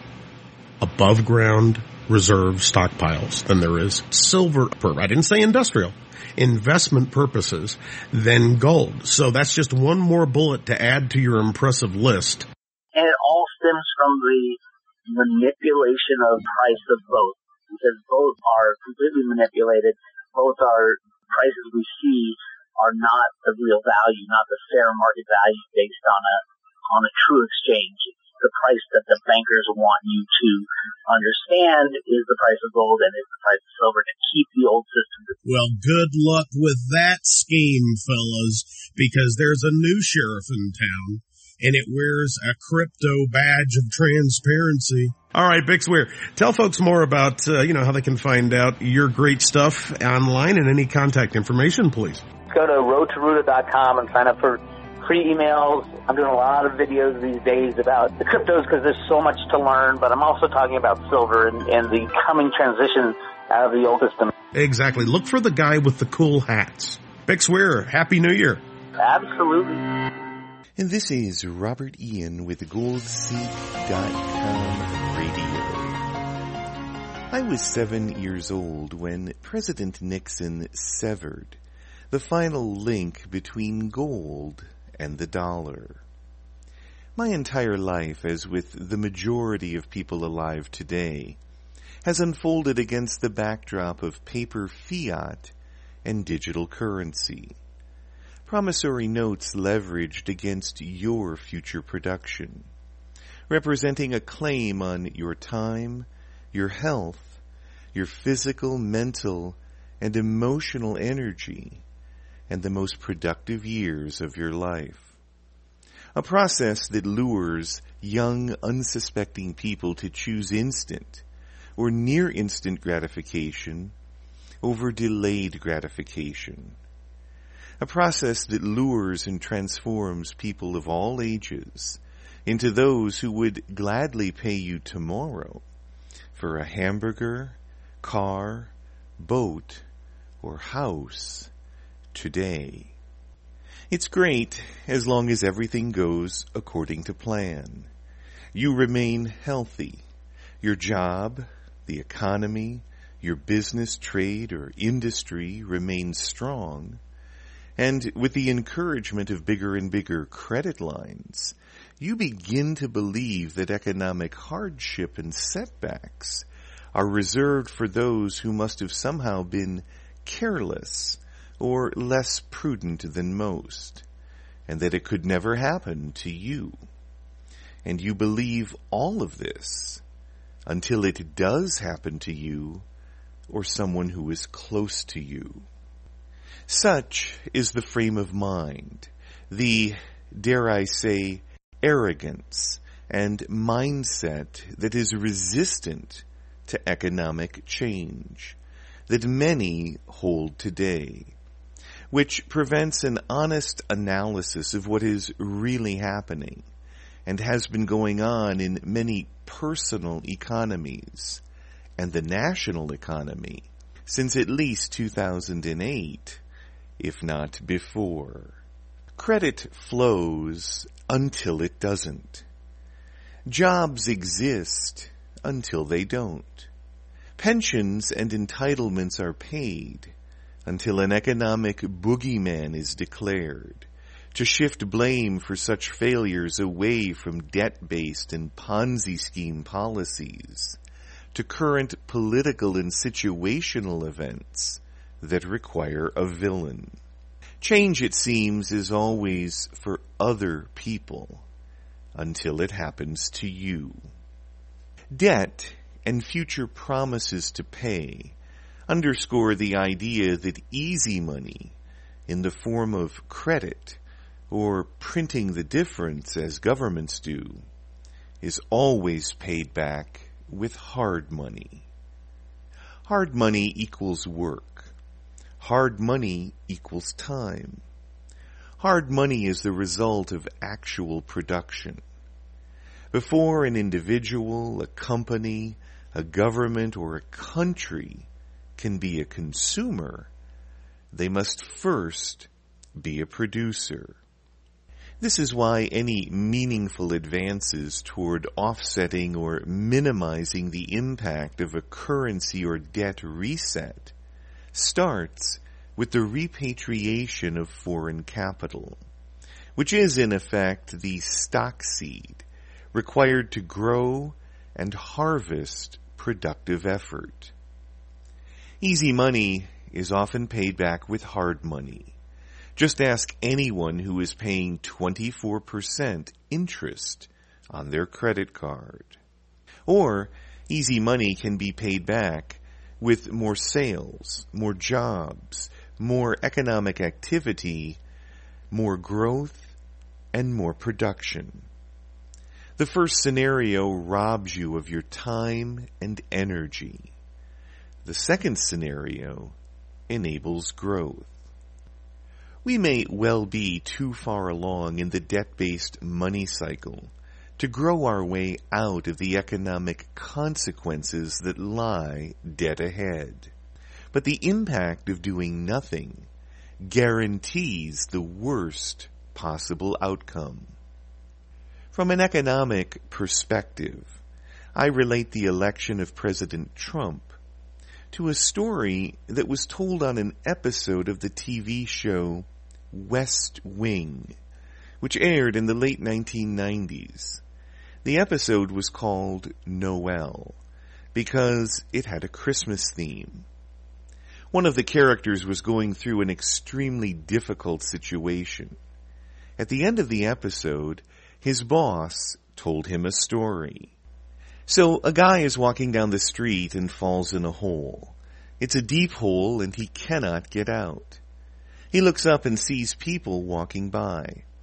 above ground reserve stockpiles than there is silver. I didn't say industrial. Investment purposes than gold. So that's just one more bullet to add to your impressive list. And it all stems from the manipulation of price of both, because both are completely manipulated. Both are prices we see are not the real value, not the fair market value based on a true exchange. The price that the bankers want you to understand is the price of gold and is the price of silver to keep the old system. Well, good luck with that scheme, fellas, because there's a new sheriff in town, and it wears a crypto badge of transparency. All right, Bix Weir, tell folks more about, how they can find out your great stuff online and any contact information, please. Go to roadtoruta.com and sign up for free emails. I'm doing a lot of videos these days about the cryptos because there's so much to learn, but I'm also talking about silver and the coming transition out of the old system. Exactly. Look for the guy with the cool hats. Bix Weir, Happy New Year. Absolutely. And this is Robert Ian with GoldSeek.com Radio. I was 7 years old when President Nixon severed the final link between gold and the dollar. My entire life, as with the majority of people alive today, has unfolded against the backdrop of paper fiat and digital currency. Promissory notes leveraged against your future production, representing a claim on your time, your health, your physical, mental, and emotional energy, and the most productive years of your life. A process that lures young, unsuspecting people to choose instant or near instant gratification over delayed gratification. A process that lures and transforms people of all ages into those who would gladly pay you tomorrow for a hamburger, car, boat, or house today. It's great as long as everything goes according to plan. You remain healthy. Your job, the economy, your business, trade, or industry remains strong. And with the encouragement of bigger and bigger credit lines, you begin to believe that economic hardship and setbacks are reserved for those who must have somehow been careless or less prudent than most, and that it could never happen to you. And you believe all of this until it does happen to you or someone who is close to you. Such is the frame of mind, the, dare I say, arrogance and mindset that is resistant to economic change, that many hold today, which prevents an honest analysis of what is really happening and has been going on in many personal economies and the national economy since at least 2008, if not before. Credit flows until it doesn't. Jobs exist until they don't. Pensions and entitlements are paid until an economic boogeyman is declared, to shift blame for such failures away from debt-based and Ponzi scheme policies to current political and situational events that require a villain. Change, it seems, is always for other people until it happens to you. Debt and future promises to pay underscore the idea that easy money in the form of credit or printing the difference as governments do is always paid back with hard money. Hard money equals work. Hard money equals time. Hard money is the result of actual production. Before an individual, a company, a government, or a country can be a consumer, they must first be a producer. This is why any meaningful advances toward offsetting or minimizing the impact of a currency or debt reset starts with the repatriation of foreign capital, which is in effect the stock seed required to grow and harvest productive effort. Easy money is often paid back with hard money. Just ask anyone who is paying 24% interest on their credit card. Or easy money can be paid back with more sales, more jobs, more economic activity, more growth, and more production. The first scenario robs you of your time and energy. The second scenario enables growth. We may well be too far along in the debt-based money cycle to grow our way out of the economic consequences that lie dead ahead. But the impact of doing nothing guarantees the worst possible outcome. From an economic perspective, I relate the election of President Trump to a story that was told on an episode of the TV show West Wing, which aired in the late 1990s. The episode was called Noel because it had a Christmas theme. One of the characters was going through an extremely difficult situation. At the end of the episode, his boss told him a story. So a guy is walking down the street and falls in a hole. It's a deep hole and he cannot get out. He looks up and sees people walking by.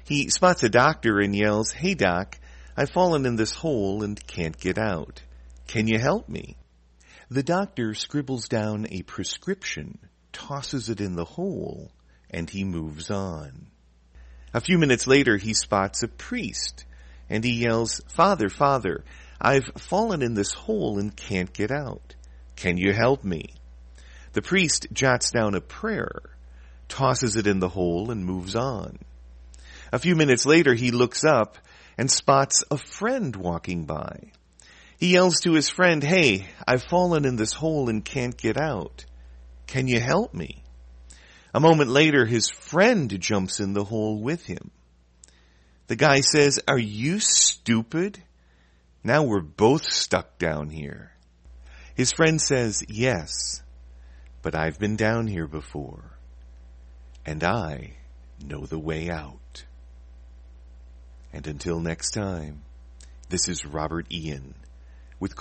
He spots a doctor and yells, "Hey doc, I've fallen in this hole and can't get out. Can you help me?" The doctor scribbles down a prescription, tosses it in the hole, and he moves on. A few minutes later, he spots a priest, and he yells, "Father, Father, I've fallen in this hole and can't get out. Can you help me?" The priest jots down a prayer, tosses it in the hole, and moves on. A few minutes later, he looks up and spots a friend walking by. He yells to his friend, "Hey, I've fallen in this hole and can't get out. Can you help me?" A moment later, his friend jumps in the hole with him. The guy says, "Are you stupid? Now we're both stuck down here." His friend says, "Yes, but I've been down here before, and I know the way out." And until next time, this is Robert Ian with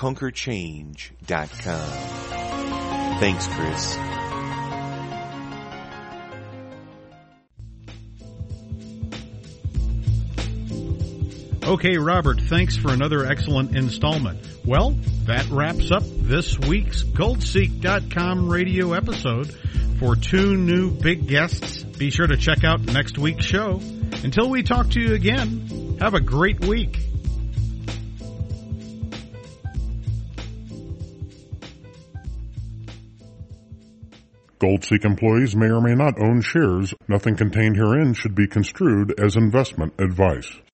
ConquerChange.com. Thanks, Chris. Okay, Robert, thanks for another excellent installment. Well, that wraps up this week's GoldSeek.com radio episode. For 2 new big guests, be sure to check out next week's show. Until we talk to you again, have a great week. GoldSeek employees may or may not own shares. Nothing contained herein should be construed as investment advice.